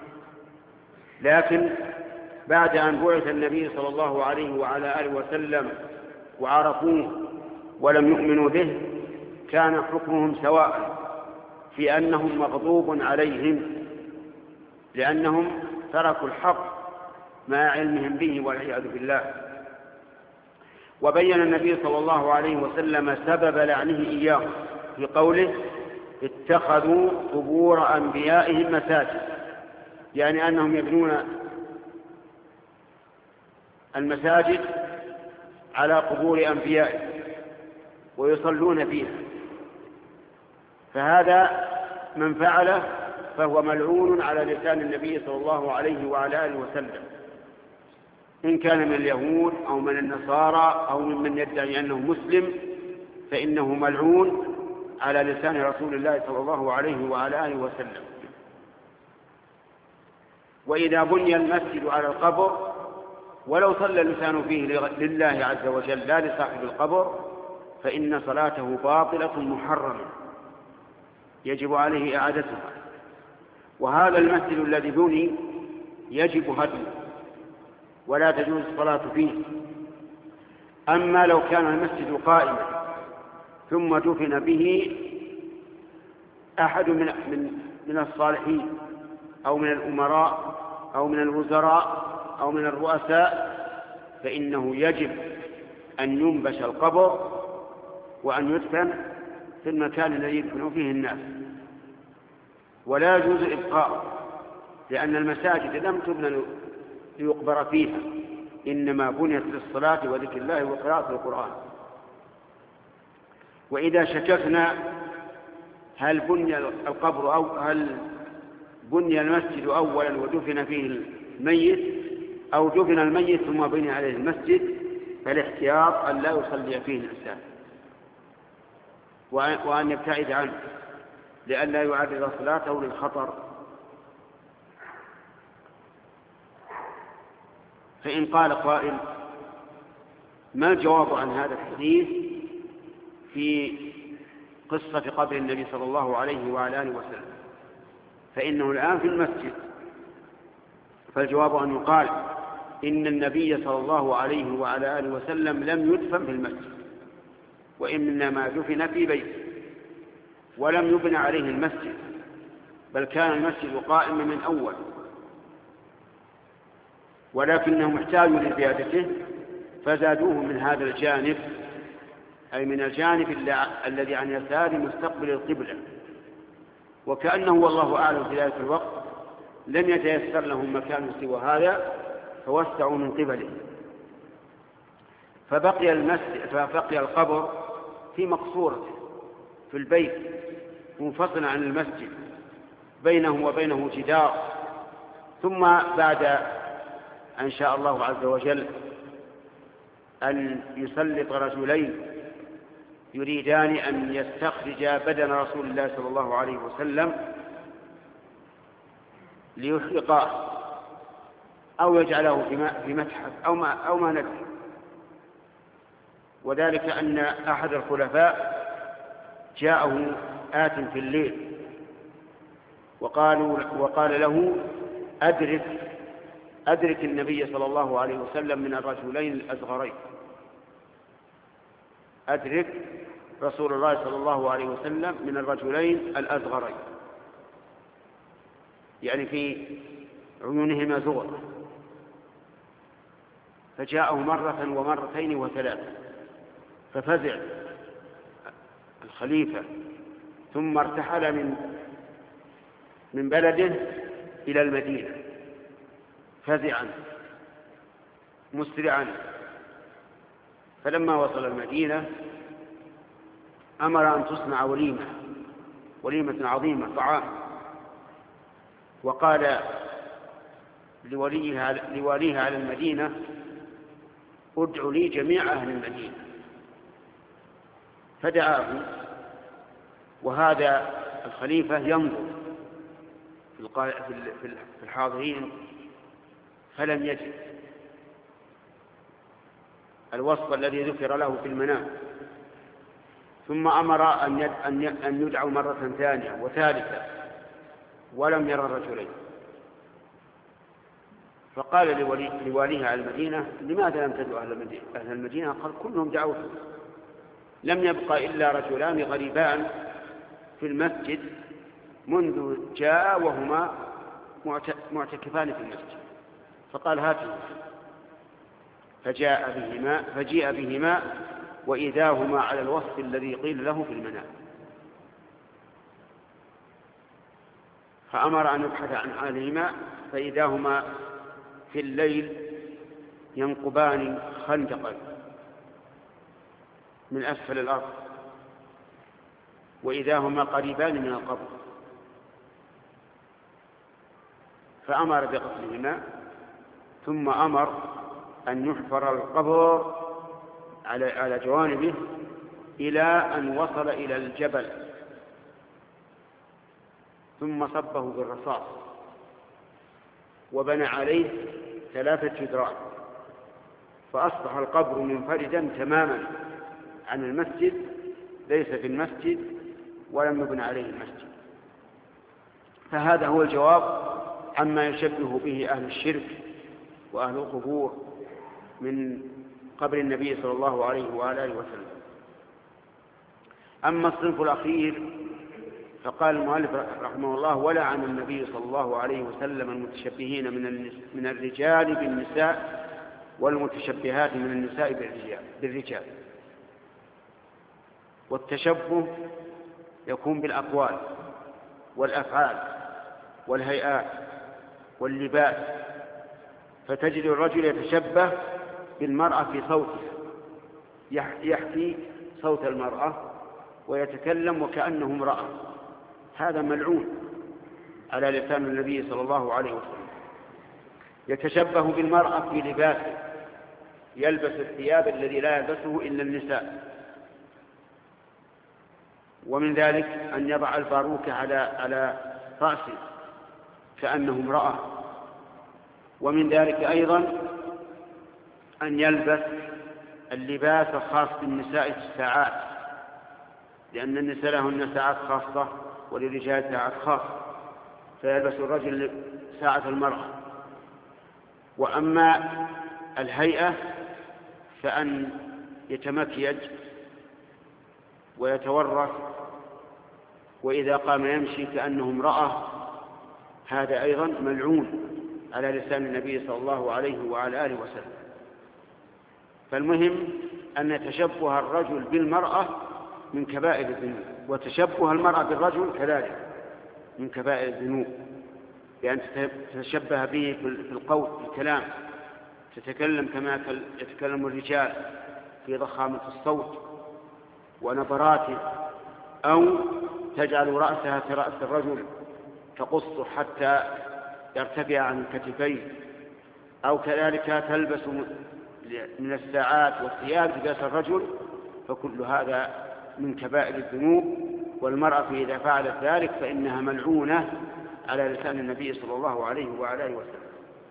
[SPEAKER 3] لكن بعد أن بعث النبي صلى الله عليه وعلى آله وسلم وعرفوه ولم يؤمنوا به، كان حكمهم سواء في أنهم مغضوب عليهم لأنهم تركوا الحق مع علمهم به والعياذ بالله. وبين النبي صلى الله عليه وسلم سبب لعنه إياه في قوله: اتخذوا قبور أنبيائهم مساجد، يعني أنهم يبنون المساجد على قبور أنبيائهم ويصلون فيها، فهذا من فعله فهو ملعون على لسان النبي صلى الله عليه وعلى آله وسلم، إن كان من اليهود أو من النصارى أو ممن يدعي أنه مسلم، فإنه ملعون على لسان رسول الله صلى الله عليه وعلى آله وسلم. وإذا بني المسجد على القبر ولو صلى الإنسان فيه لله عز وجل لا لصاحب القبر، فإن صلاته باطلة محرمة يجب عليه إعادتها. وهذا المسجد الذي بني يجب هدمه ولا تجوز الصلاة فيه. أما لو كان المسجد قائما ثم دفن به أحد من من الصالحين أو من الأمراء أو من الوزراء أو من الرؤساء، فإنه يجب أن ينبش القبر وأن يدفن في المكان الذي يدفن فيه الناس، ولا يجوز إبقاءه، لأن المساجد لم تبنى ليقبر فيها، إنما بنيت للصلاة وذكر الله وقراءة القرآن. وإذا شككنا هل بني القبر أو هل بني المسجد أولا ودفن فيه الميت أو دفن الميت ثم بني عليه المسجد، فالاحتياط أن لا يصلي فيه الإنسان وأن يبتعد عنه لئلا يعرض صلاته للخطر. فإن قال قائل: ما الجواب عن هذا الحديث في قصة قبر النبي صلى الله عليه وعلى آله وسلم؟ فإنه الآن في المسجد، فالجواب أن يقال إن النبي صلى الله عليه وعلى آله وسلم لم يدفن في المسجد، وإنما دفن في بيته ولم يبنى عليه المسجد، بل كان المسجد قائما من أول، ولكنهم احتاجوا لزيادته فزادوه من هذا الجانب، أي من الجانب الذي عن يسار مستقبل القبلة، وكأنه والله أعلم في ذلك الوقت لم يتيسر لهم مكان سوى هذا، فوسعوا من قبله، فبقي المسجد فبقي القبر في مقصورته في البيت منفصلا عن المسجد، بينه وبينه جدار. ثم بعد أن شاء الله عز وجل أن يسلط رجلين يريدان أن يستخرجا بدن رسول الله صلى الله عليه وسلم ليحرقاه أو يجعله في متحف أو ما, أو ما ندري. وذلك أن أحد الخلفاء جاءه آت في الليل وقالوا وقال له أدرك أدرك النبي صلى الله عليه وسلم من الرجلين الأصغرين، أدرك رسول الله صلى الله عليه وسلم من الرجلين الأصغرين، يعني في عيونهما زغر. فجاءه مرة ومرتين وثلاثة، ففزع الخليفة، ثم ارتحل من من بلده إلى المدينة فزعا مسرعا. فلما وصل المدينة أمر أن تصنع وليمة وليمة عظيمة طعام، وقال لوليها لواليها على المدينة ادع لي جميع أهل المدينة، فدعاه. وهذا الخليفة ينظر في الحاضرين فلم يجد الوصف الذي ذكر له في المنام، ثم أمر أن يدعوا مرة ثانية وثالثة ولم يرى الرجلين. فقال لواليها على المدينة لماذا لم تدعوا أهل المدينة؟ قال كلهم دعوتهم، لم يبقى إلا رجلان غريبان في المسجد منذ جاء وهما معتكفان في المسجد. فقال هاتوا، فجاء بهما فجيء بهما وإذاهما على الوصف الذي قيل له في المنام. فأمر أن يبحث عن حالهما فإذاهما في الليل ينقبان خندقا من أسفل الأرض، وإذاهما قريبان من القبر. فأمر بقتلهما، ثم أمر أن يحفر القبر على على جوانبه إلى أن وصل إلى الجبل، ثم صبه بالرصاص وبنى عليه ثلاثة جدران، فأصبح القبر منفردا تماما عن المسجد، ليس في المسجد ولم يبنى عليه المسجد. فهذا هو الجواب عما يشبه به أهل الشرك وأهل القبور من قبر النبي صلى الله عليه وآله وسلم. أما الصنف الأخير فقال المؤلف رحمه الله ولا عن النبي صلى الله عليه وسلم المتشبهين من الرجال بالنساء والمتشبهات من النساء بالرجال. والتشبه يكون بالأقوال والأفعال والهيئات واللباس، فتجد الرجل يتشبه بالمرأة في صوته، يحكي صوت المرأة ويتكلم وكأنه امرأة، هذا ملعون على لسان النبي صلى الله عليه وسلم. يتشبه بالمرأة في لباسه، يلبس الثياب الذي لا يلبسه إلا النساء. ومن ذلك أن يضع الباروكة على على رأسه كأنه امرأة. ومن ذلك أيضا أن يلبس اللباس الخاص بالنساء في الساعات، لأن النساء لهن ساعات خاصة وللرجال ساعات خاصة، فيلبس الرجل ساعة المرأة. وأما الهيئة فأن يتمكيج ويتورط، وإذا قام يمشي كأنه امرأة، هذا أيضا ملعون على لسان النبي صلى الله عليه وعلى آله وسلم. فالمهم أن تشبه الرجل بالمرأة من كبائر الذنوب، وتشبه المرأة بالرجل كذلك من كبائر الذنوب، لأن تتشبه به في القول في الكلام تتكلم كما يتكلم الرجال في ضخامة الصوت ونبراته، أو تجعل رأسها كرأس الرجل تقص حتى يرتفع عن الكتفين، أو كذلك تلبس من الساعات والثياب لباس الرجل، فكل هذا من كبائر الذنوب، والمرأة إذا فعلت ذلك فإنها ملعونة على لسان النبي صلى الله عليه وعلى آله وسلم.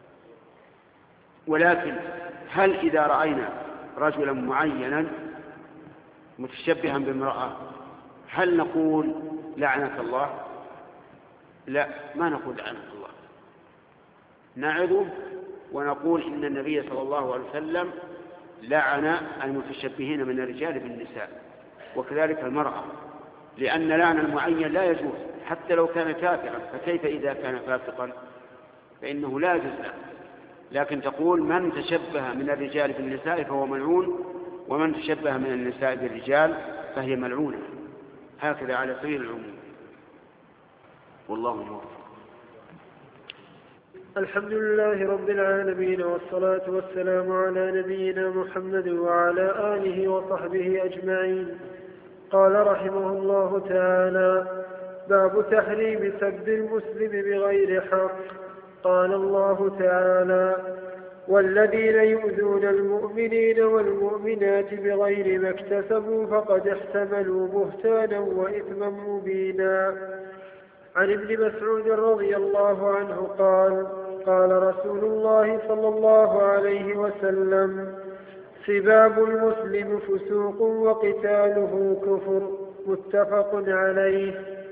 [SPEAKER 3] ولكن هل إذا رأينا رجلا معينا متشبها بامرأة هل نقول لعنة الله؟ لا، ما نقول لعنة الله، نعظه ونقول إن النبي صلى الله عليه وسلم لعن المتشبهين من الرجال بالنساء، وكذلك المرأة، لأن لعن المعين لا يجوز حتى لو كان كافرا، فكيف إذا كان فاسقا؟ فإنه لا يجوز له. لكن تقول من تشبه من الرجال بالنساء فهو ملعون، ومن تشبه من النساء بالرجال فهي ملعونة، هكذا على سبيل العموم. والله موفق.
[SPEAKER 4] الحمد لله رب العالمين، والصلاة والسلام على نبينا محمد وعلى آله وصحبه أجمعين. قال رحمه الله تعالى: باب تحريم سب المسلم بغير حق. قال الله تعالى: والذين يؤذون المؤمنين والمؤمنات بغير ما اكتسبوا فقد احتملوا بهتانا وإثما مبينا. عن ابن مسعود رضي الله عنه قال: قال رسول الله صلى الله عليه وسلم: سباب المسلم فسوق وقتاله كفر. متفق عليه.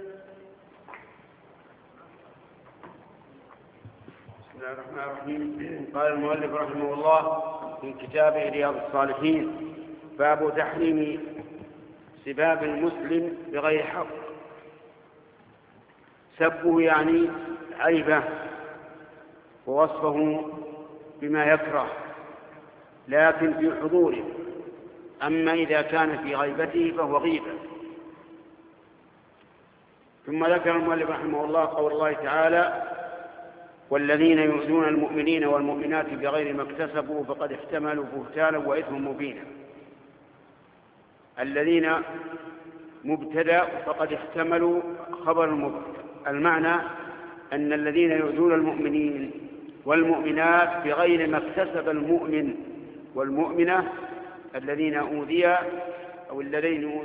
[SPEAKER 3] بسم الله الرحمن الرحيم. قال المؤلف رحمه الله في كتابه رياض الصالحين: باب تحريم سباب المسلم بغير حق. سبه يعني عيبه ووصفه بما يكره، لكن في حضوره، أما إذا كان في غيبته فهو غيبة. ثم ذكر المؤلف رحمه الله قول الله تعالى: والذين يؤذون المؤمنين والمؤمنات بغير ما اكتسبوا فقد احتملوا بهتانا وإثما مبينا. الذين مبتدأ فقد احتملوا خبر المبتدأ، المعنى أن الذين يؤذون المؤمنين والمؤمنات بغير ما اكتسب المؤمن والمؤمنة، الذين أوذيا أو الذين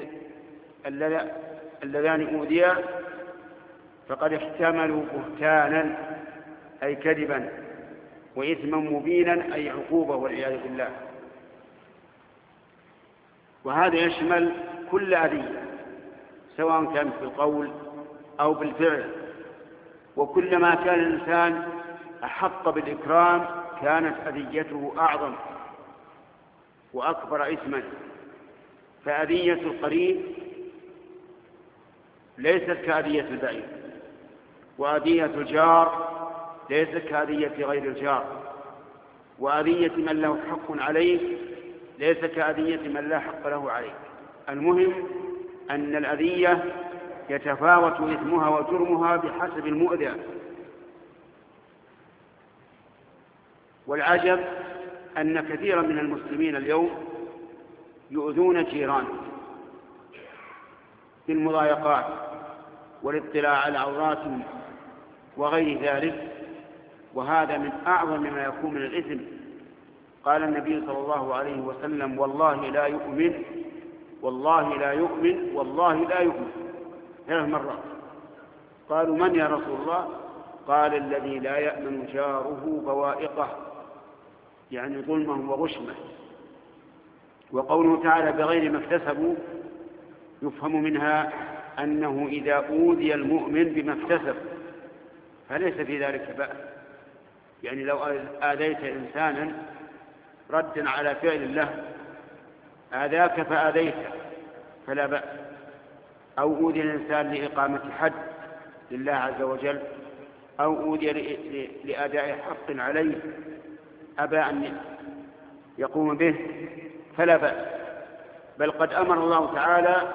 [SPEAKER 3] اللذان أوذيا فقد احتملوا بهتانا أي كذبا، وإثما مبينا أي عقوبة والعياذ بالله. وهذا يشمل كل أذية سواء كان في القول أو بالفعل، وكلما كان الإنسان أحق بالإكرام كانت أذيته أعظم وأكبر إثما. فأذية القريب ليست كأذية البعيد، وأذية الجار ليست كأذية غير الجار، وأذية من له حق عليه ليس كأذية من لا حق له عليه. المهم أن الأذية يتفاوت إثمها وجرمها بحسب المؤذى. والعجب أن كثيرا من المسلمين اليوم يؤذون جيرانهم بالمضايقات والاطلاع على عوراتهم وغير ذلك، وهذا من أعظم ما يكون من الإثم. قال النبي صلى الله عليه وسلم: والله لا يؤمن، والله لا يؤمن، والله لا يؤمن، ثلاث مرات. قالوا: من يا رسول الله؟ قال: الذي لا يأمن جاره بوائقه، يعني ظلمه وغشمه. وقوله تعالى: بغير ما اكتسبوا، يفهم منها أنه إذا أوذي المؤمن بما اكتسب فليس في ذلك بأس. يعني لو آذيت إنسانا ردا على فعل له، آذاك فآذيته فلا بأس. أو أوذي الإنسان لإقامة حد لله عز وجل، أو أوذي لأداء حق عليه أبى أن يقوم به فلا بأس. بل قد أمر الله تعالى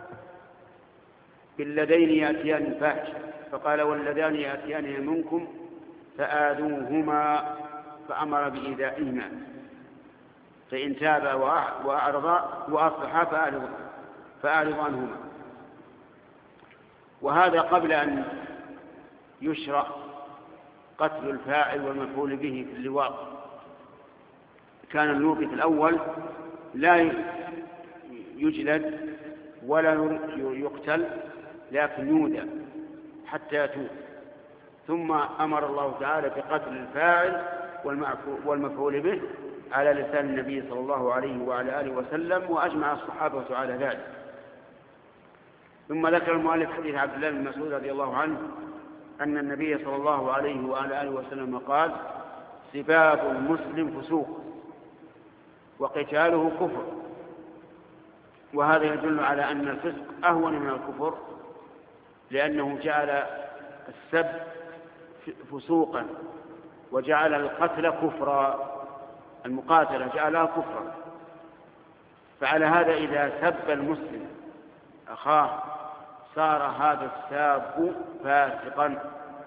[SPEAKER 3] بالذين يأتيان الفاحشة، فقال: واللذان يأتيان منكم فآذوهما فأمر بإيذائهما، فإن تابا وأعرضا وأصلحا فأعرض عنهما. وهذا قبل أن يشرع قتل الفاعل والمفعول به في اللواط. كان اللوط في الأول لا يجلد ولا يقتل، لكن يودى حتى يتوب، ثم أمر الله تعالى بقتل الفاعل والمفعول به على لسان النبي صلى الله عليه وعلى آله وسلم، وأجمع الصحابة على ذلك. ثم ذكر المؤلف حديث عبد الله بن مسعود رضي الله عنه أن النبي صلى الله عليه وعلى آله وسلم قال: سباب المسلم فسوق وقتاله كفر. وهذا يدل على أن الفسق أهون من الكفر، لأنه جعل السب فسوقا وجعل القتل كفرا، المقاتلة جعلها كفرا. فعلى هذا إذا سب المسلم أخاه صار هذا الساب فاسقا،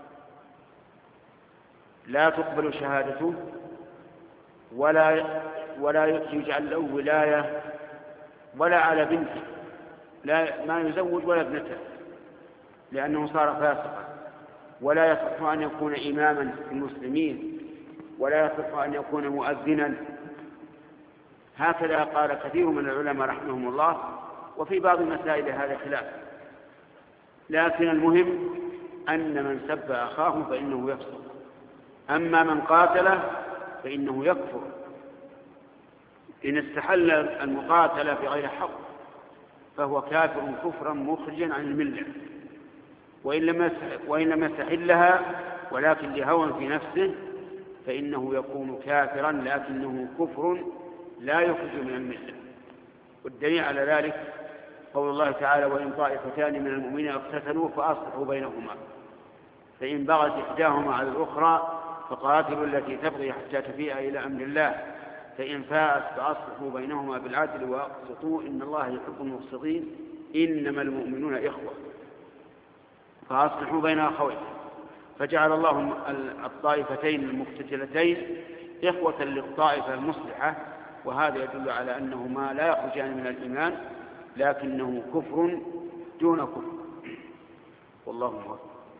[SPEAKER 3] لا تقبل شهادته ولا ولا يجعل له ولاية ولا على بنته، لا ما يزوج ولا ابنته، لأنه صار فاسقا. ولا يصح أن يكون إماما في المسلمين، ولا يصح أن يكون مؤذنا. هكذا قال كثير من العلماء رحمهم الله، وفي بعض المسائل هذا خلاف. لكن المهم أن من سب أخاه فإنه يفسق، أما من قاتله فإنه يكفر إن استحل المقاتلة بغير حق، فهو كافر كفرا مخرجا عن الملة. وإن لم يستحلها ولكن لهوى في نفسه فإنه يكون كافرا، لكنه كفر لا يخرج من الملة. والدليل على ذلك قول الله تعالى: وإن طائفتان من المؤمنين اقتتلوا فأصلحوا بينهما، فإن بغت إحداهما على الأخرى فقاتلوا التي تبغي حتى تفيء إلى أمر الله، فإن فاءت فأصلحوا بينهما بالعدل وأقسطوا إن الله يحب المقسطين إنما المؤمنون إخوة، فأصلحوا بين أخويكم. فجعل الله الطائفتين المقتتلتين إخوة للطائفة المصلحة، وهذا يدل على أنهما لا يخرجان من الإيمان، لكنه كفر دون كفر. والله أكبر.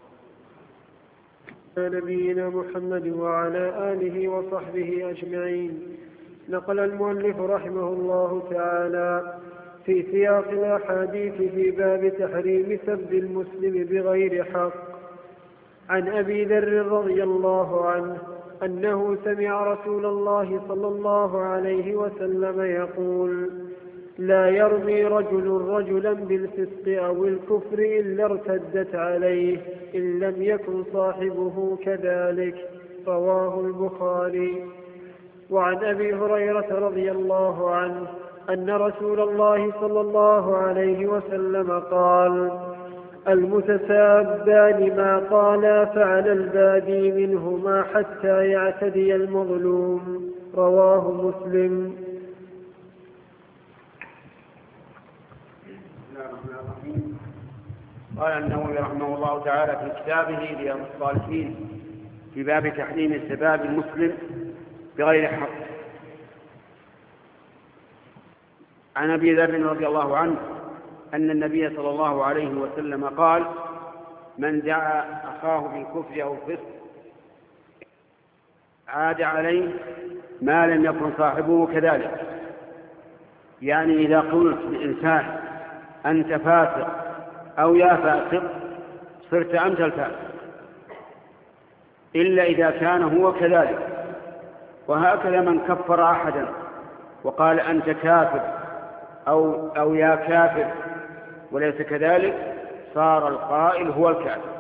[SPEAKER 4] نبينا محمد وعلى آله وصحبه أجمعين. نقل المؤلف رحمه الله تعالى في سياق الأحاديث في باب تحريم سب المسلم بغير حق عن أبي ذر رضي الله عنه أنه سمع رسول الله صلى الله عليه وسلم يقول: لا يرمي رجل رجلا بالفسق أو الكفر إلا ارتدت عليه إن لم يكن صاحبه كذلك. رواه البخاري. وعن أبي هريرة رضي الله عنه أن رسول الله صلى الله عليه وسلم قال: المتسابان ما قالا فعلى البادي منهما حتى يعتدي المظلوم. رواه مسلم.
[SPEAKER 3] قال النووي رحمه الله تعالى في كتابه رياض الصالحين في باب تحريم سباب المسلم بغير حق عن أبي ذر رضي الله عنه أن النبي صلى الله عليه وسلم قال: من دعا أخاه بالكفر أو الفسق عاد عليه ما لم يكن صاحبه كذلك. يعني إذا قلت لإنسان أنت فاسق أو يا فاسق صرت أنت الفاسق، إلا إذا كان هو كذلك. وهكذا من كفر أحدا وقال أنت كافر أو, أو يا كافر وليس كذلك صار القائل هو الكافر.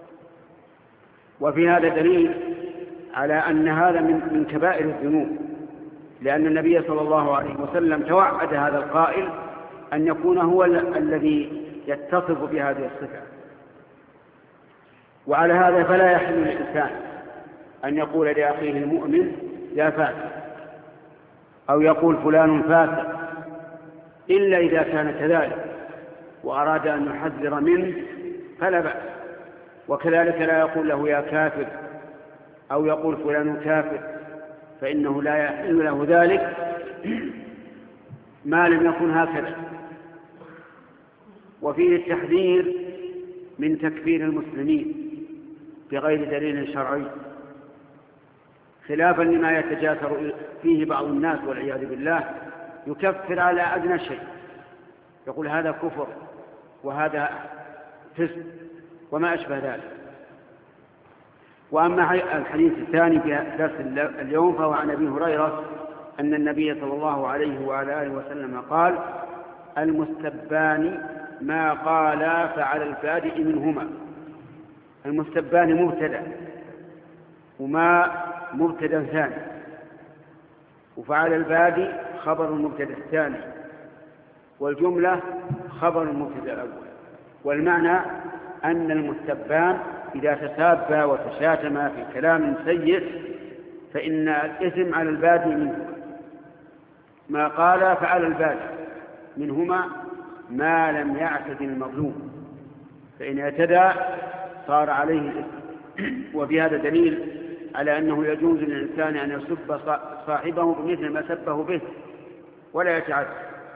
[SPEAKER 3] وفي هذا دليل على أن هذا من, من كبائر الذنوب، لأن النبي صلى الله عليه وسلم توعد هذا القائل أن يكون هو الذي يتصف بهذه الصفة. وعلى هذا فلا يحل للإنسان أن يقول لأخيه المؤمن يا فاسق أو يقول فلان فاسق إلا إذا كان كذلك وأراد أن يحذر منه فلا بأس. وكذلك لا يقول له يا كافر أو يقول فلان كافر فإنه لا يحل له ذلك ما لم يكن هكذا. وفيه التحذير من تكفير المسلمين بغير دليل شرعي، خلافا لما يتجاثر فيه بعض الناس والعياذ بالله، يكفر على أدنى شيء، يقول هذا كفر وهذا فسق وما أشبه ذلك. وأما الحديث الثاني في درس اليوم فهو عن أبي هريرة أن النبي صلى الله عليه وعلى آله وسلم قال: المستبان ما قالا فعلى البادئ منهما. المستبان مبتدأ، وما مبتدأ ثاني، وفعل البادئ خبر المبتدأ الثاني، والجملة خبر المبتدأ الأول. والمعنى أن المستبان إذا تسابا وتشاتما في كلام سيء فإن الإثم على البادئ منهما، ما قال فعلى البادئ منهما ما لم يعتد المظلوم، فإن اعتدى صار عليه الإثم. وبهذا دليل على أنه يجوز للإنسان أن يسب صاحبه بمثل ما سبه به ولا يتعدى.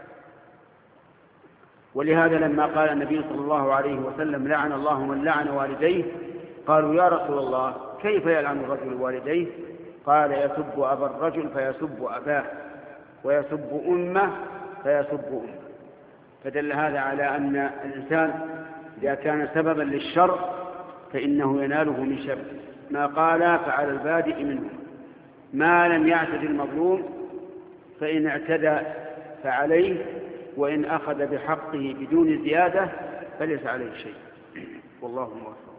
[SPEAKER 3] ولهذا لما قال النبي صلى الله عليه وسلم: لعن الله من لعن والديه، قالوا: يا رسول الله كيف يلعن الرجل والديه؟ قال: يسب أبا الرجل فيسب أباه، ويسب أمه فيسب أمه. فدل هذا على أن الإنسان إذا كان سببا للشر فإنه يناله من شر، ما قال فعلى البادئ منه ما لم يعتد المظلوم، فإن اعتدى فعليه، وإن أخذ بحقه بدون زيادة فليس عليه شيء. والله موفق.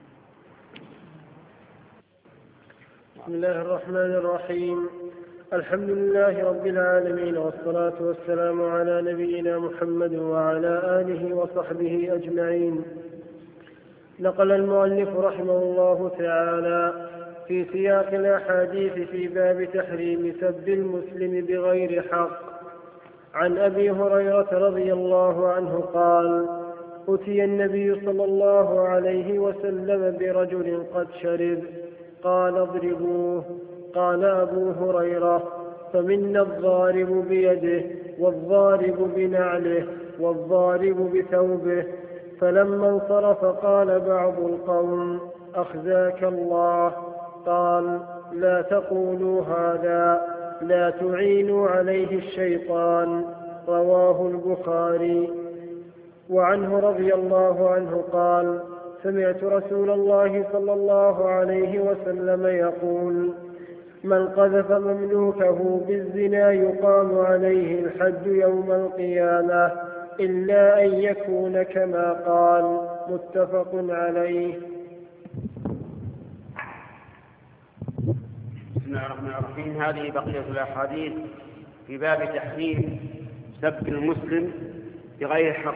[SPEAKER 4] بسم الله الرحمن الرحيم. الحمد لله رب العالمين، والصلاة والسلام على نبينا محمد وعلى آله وصحبه أجمعين. نقل المؤلف رحمه الله تعالى في سياق الأحاديث في باب تحريم سب المسلم بغير حق عن أبي هريرة رضي الله عنه قال: أتي النبي صلى الله عليه وسلم برجل قد شرب، قال: اضربوه. قال أبو هريرة: فمنا الضارب بيده، والضارب بنعله، والضارب بثوبه. فلما انصرف قال بعض القوم: أخزاك الله. قال: لا تقولوا هذا، لا تعينوا عليه الشيطان. رواه البخاري. وعنه رضي الله عنه قال: سمعت رسول الله صلى الله عليه وسلم يقول: من قذف مملوكه بالزنا يقام عليه الحد يوم القيامة إلا أن يكون كما قال. متفق عليه.
[SPEAKER 3] بسم الله الرحمن الرحيم. هذه بقية الأحاديث في باب تحريم سب المسلم بغير حق.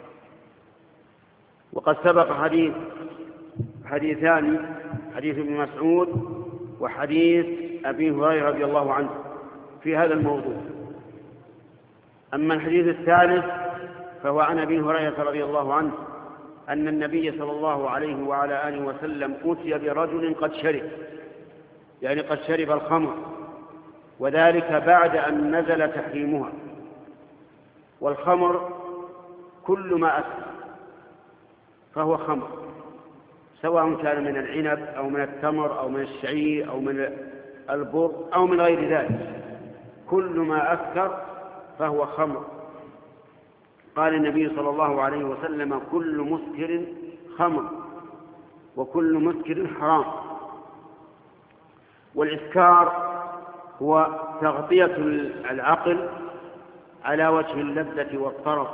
[SPEAKER 3] وقد سبق حديث حديثان، حديث ابن مسعود وحديث أبي هريرة رضي الله عنه في هذا الموضوع. أما الحديث الثالث فهو عن أبي هريرة رضي الله عنه أن النبي صلى الله عليه وعلى آله وسلم أتي برجل قد شرب، يعني قد شرب الخمر، وذلك بعد أن نزل تحريمها. والخمر كل ما أسكر فهو خمر، سواء كان من العنب أو من التمر أو من الشعير أو من البر أو من غير ذلك، كل ما أسكر فهو خمر. قال النبي صلى الله عليه وسلم: كل مسكر خمر، وكل مسكر حرام. والإسكار هو تغطية العقل على وجه اللذة والطرف،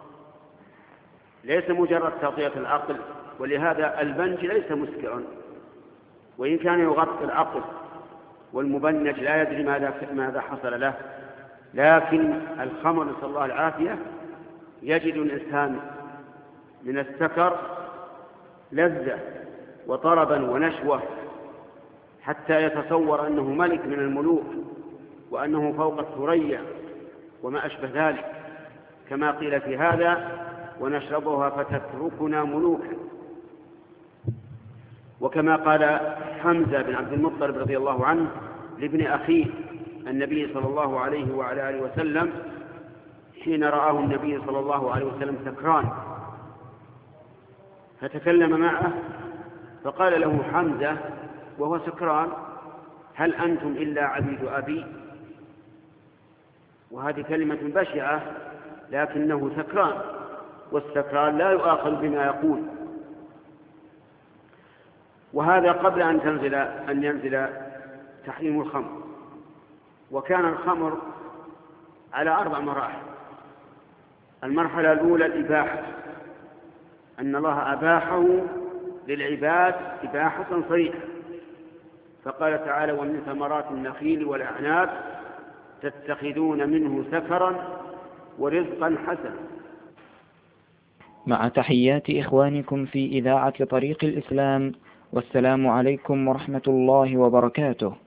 [SPEAKER 3] ليس مجرد تغطية العقل. ولهذا البنج ليس مسكرا، وإن كان يغطي العقل، والمبنج لا يدري ماذا ماذا حصل له. لكن الخمر نسأل الله العافية يجد الإنسان من السكر لذة وطربا ونشوة، حتى يتصور أنه ملك من الملوك وأنه فوق الثريا وما أشبه ذلك، كما قيل في هذا: ونشربها فتتركنا ملوكا. وكما قال حمزة بن عبد المطلب رضي الله عنه: لابن أخيه النبي صلى الله عليه وعلى آله وسلم حين رآه النبي صلى الله عليه وسلم سكران، فتكلم معه فقال له حمزة وهو سكران: هل أنتم إلا عبيد أبي؟ وهذه كلمة بشعة، لكنه سكران، والسكران لا يؤاخذ بما يقول. وهذا قبل أن تنزل أن ينزل تحريم الخمر. وكان الخمر على أربع مراحل. المرحلة الأولى الإباحة، أن الله أباحه للعباد إباحة صريحة، فقال تعالى: ومن ثمرات النخيل والأعناب تتخذون منه سكرا ورزقا حسنا.
[SPEAKER 1] مع تحيات إخوانكم في إذاعة طريق الإسلام، والسلام عليكم ورحمة الله وبركاته.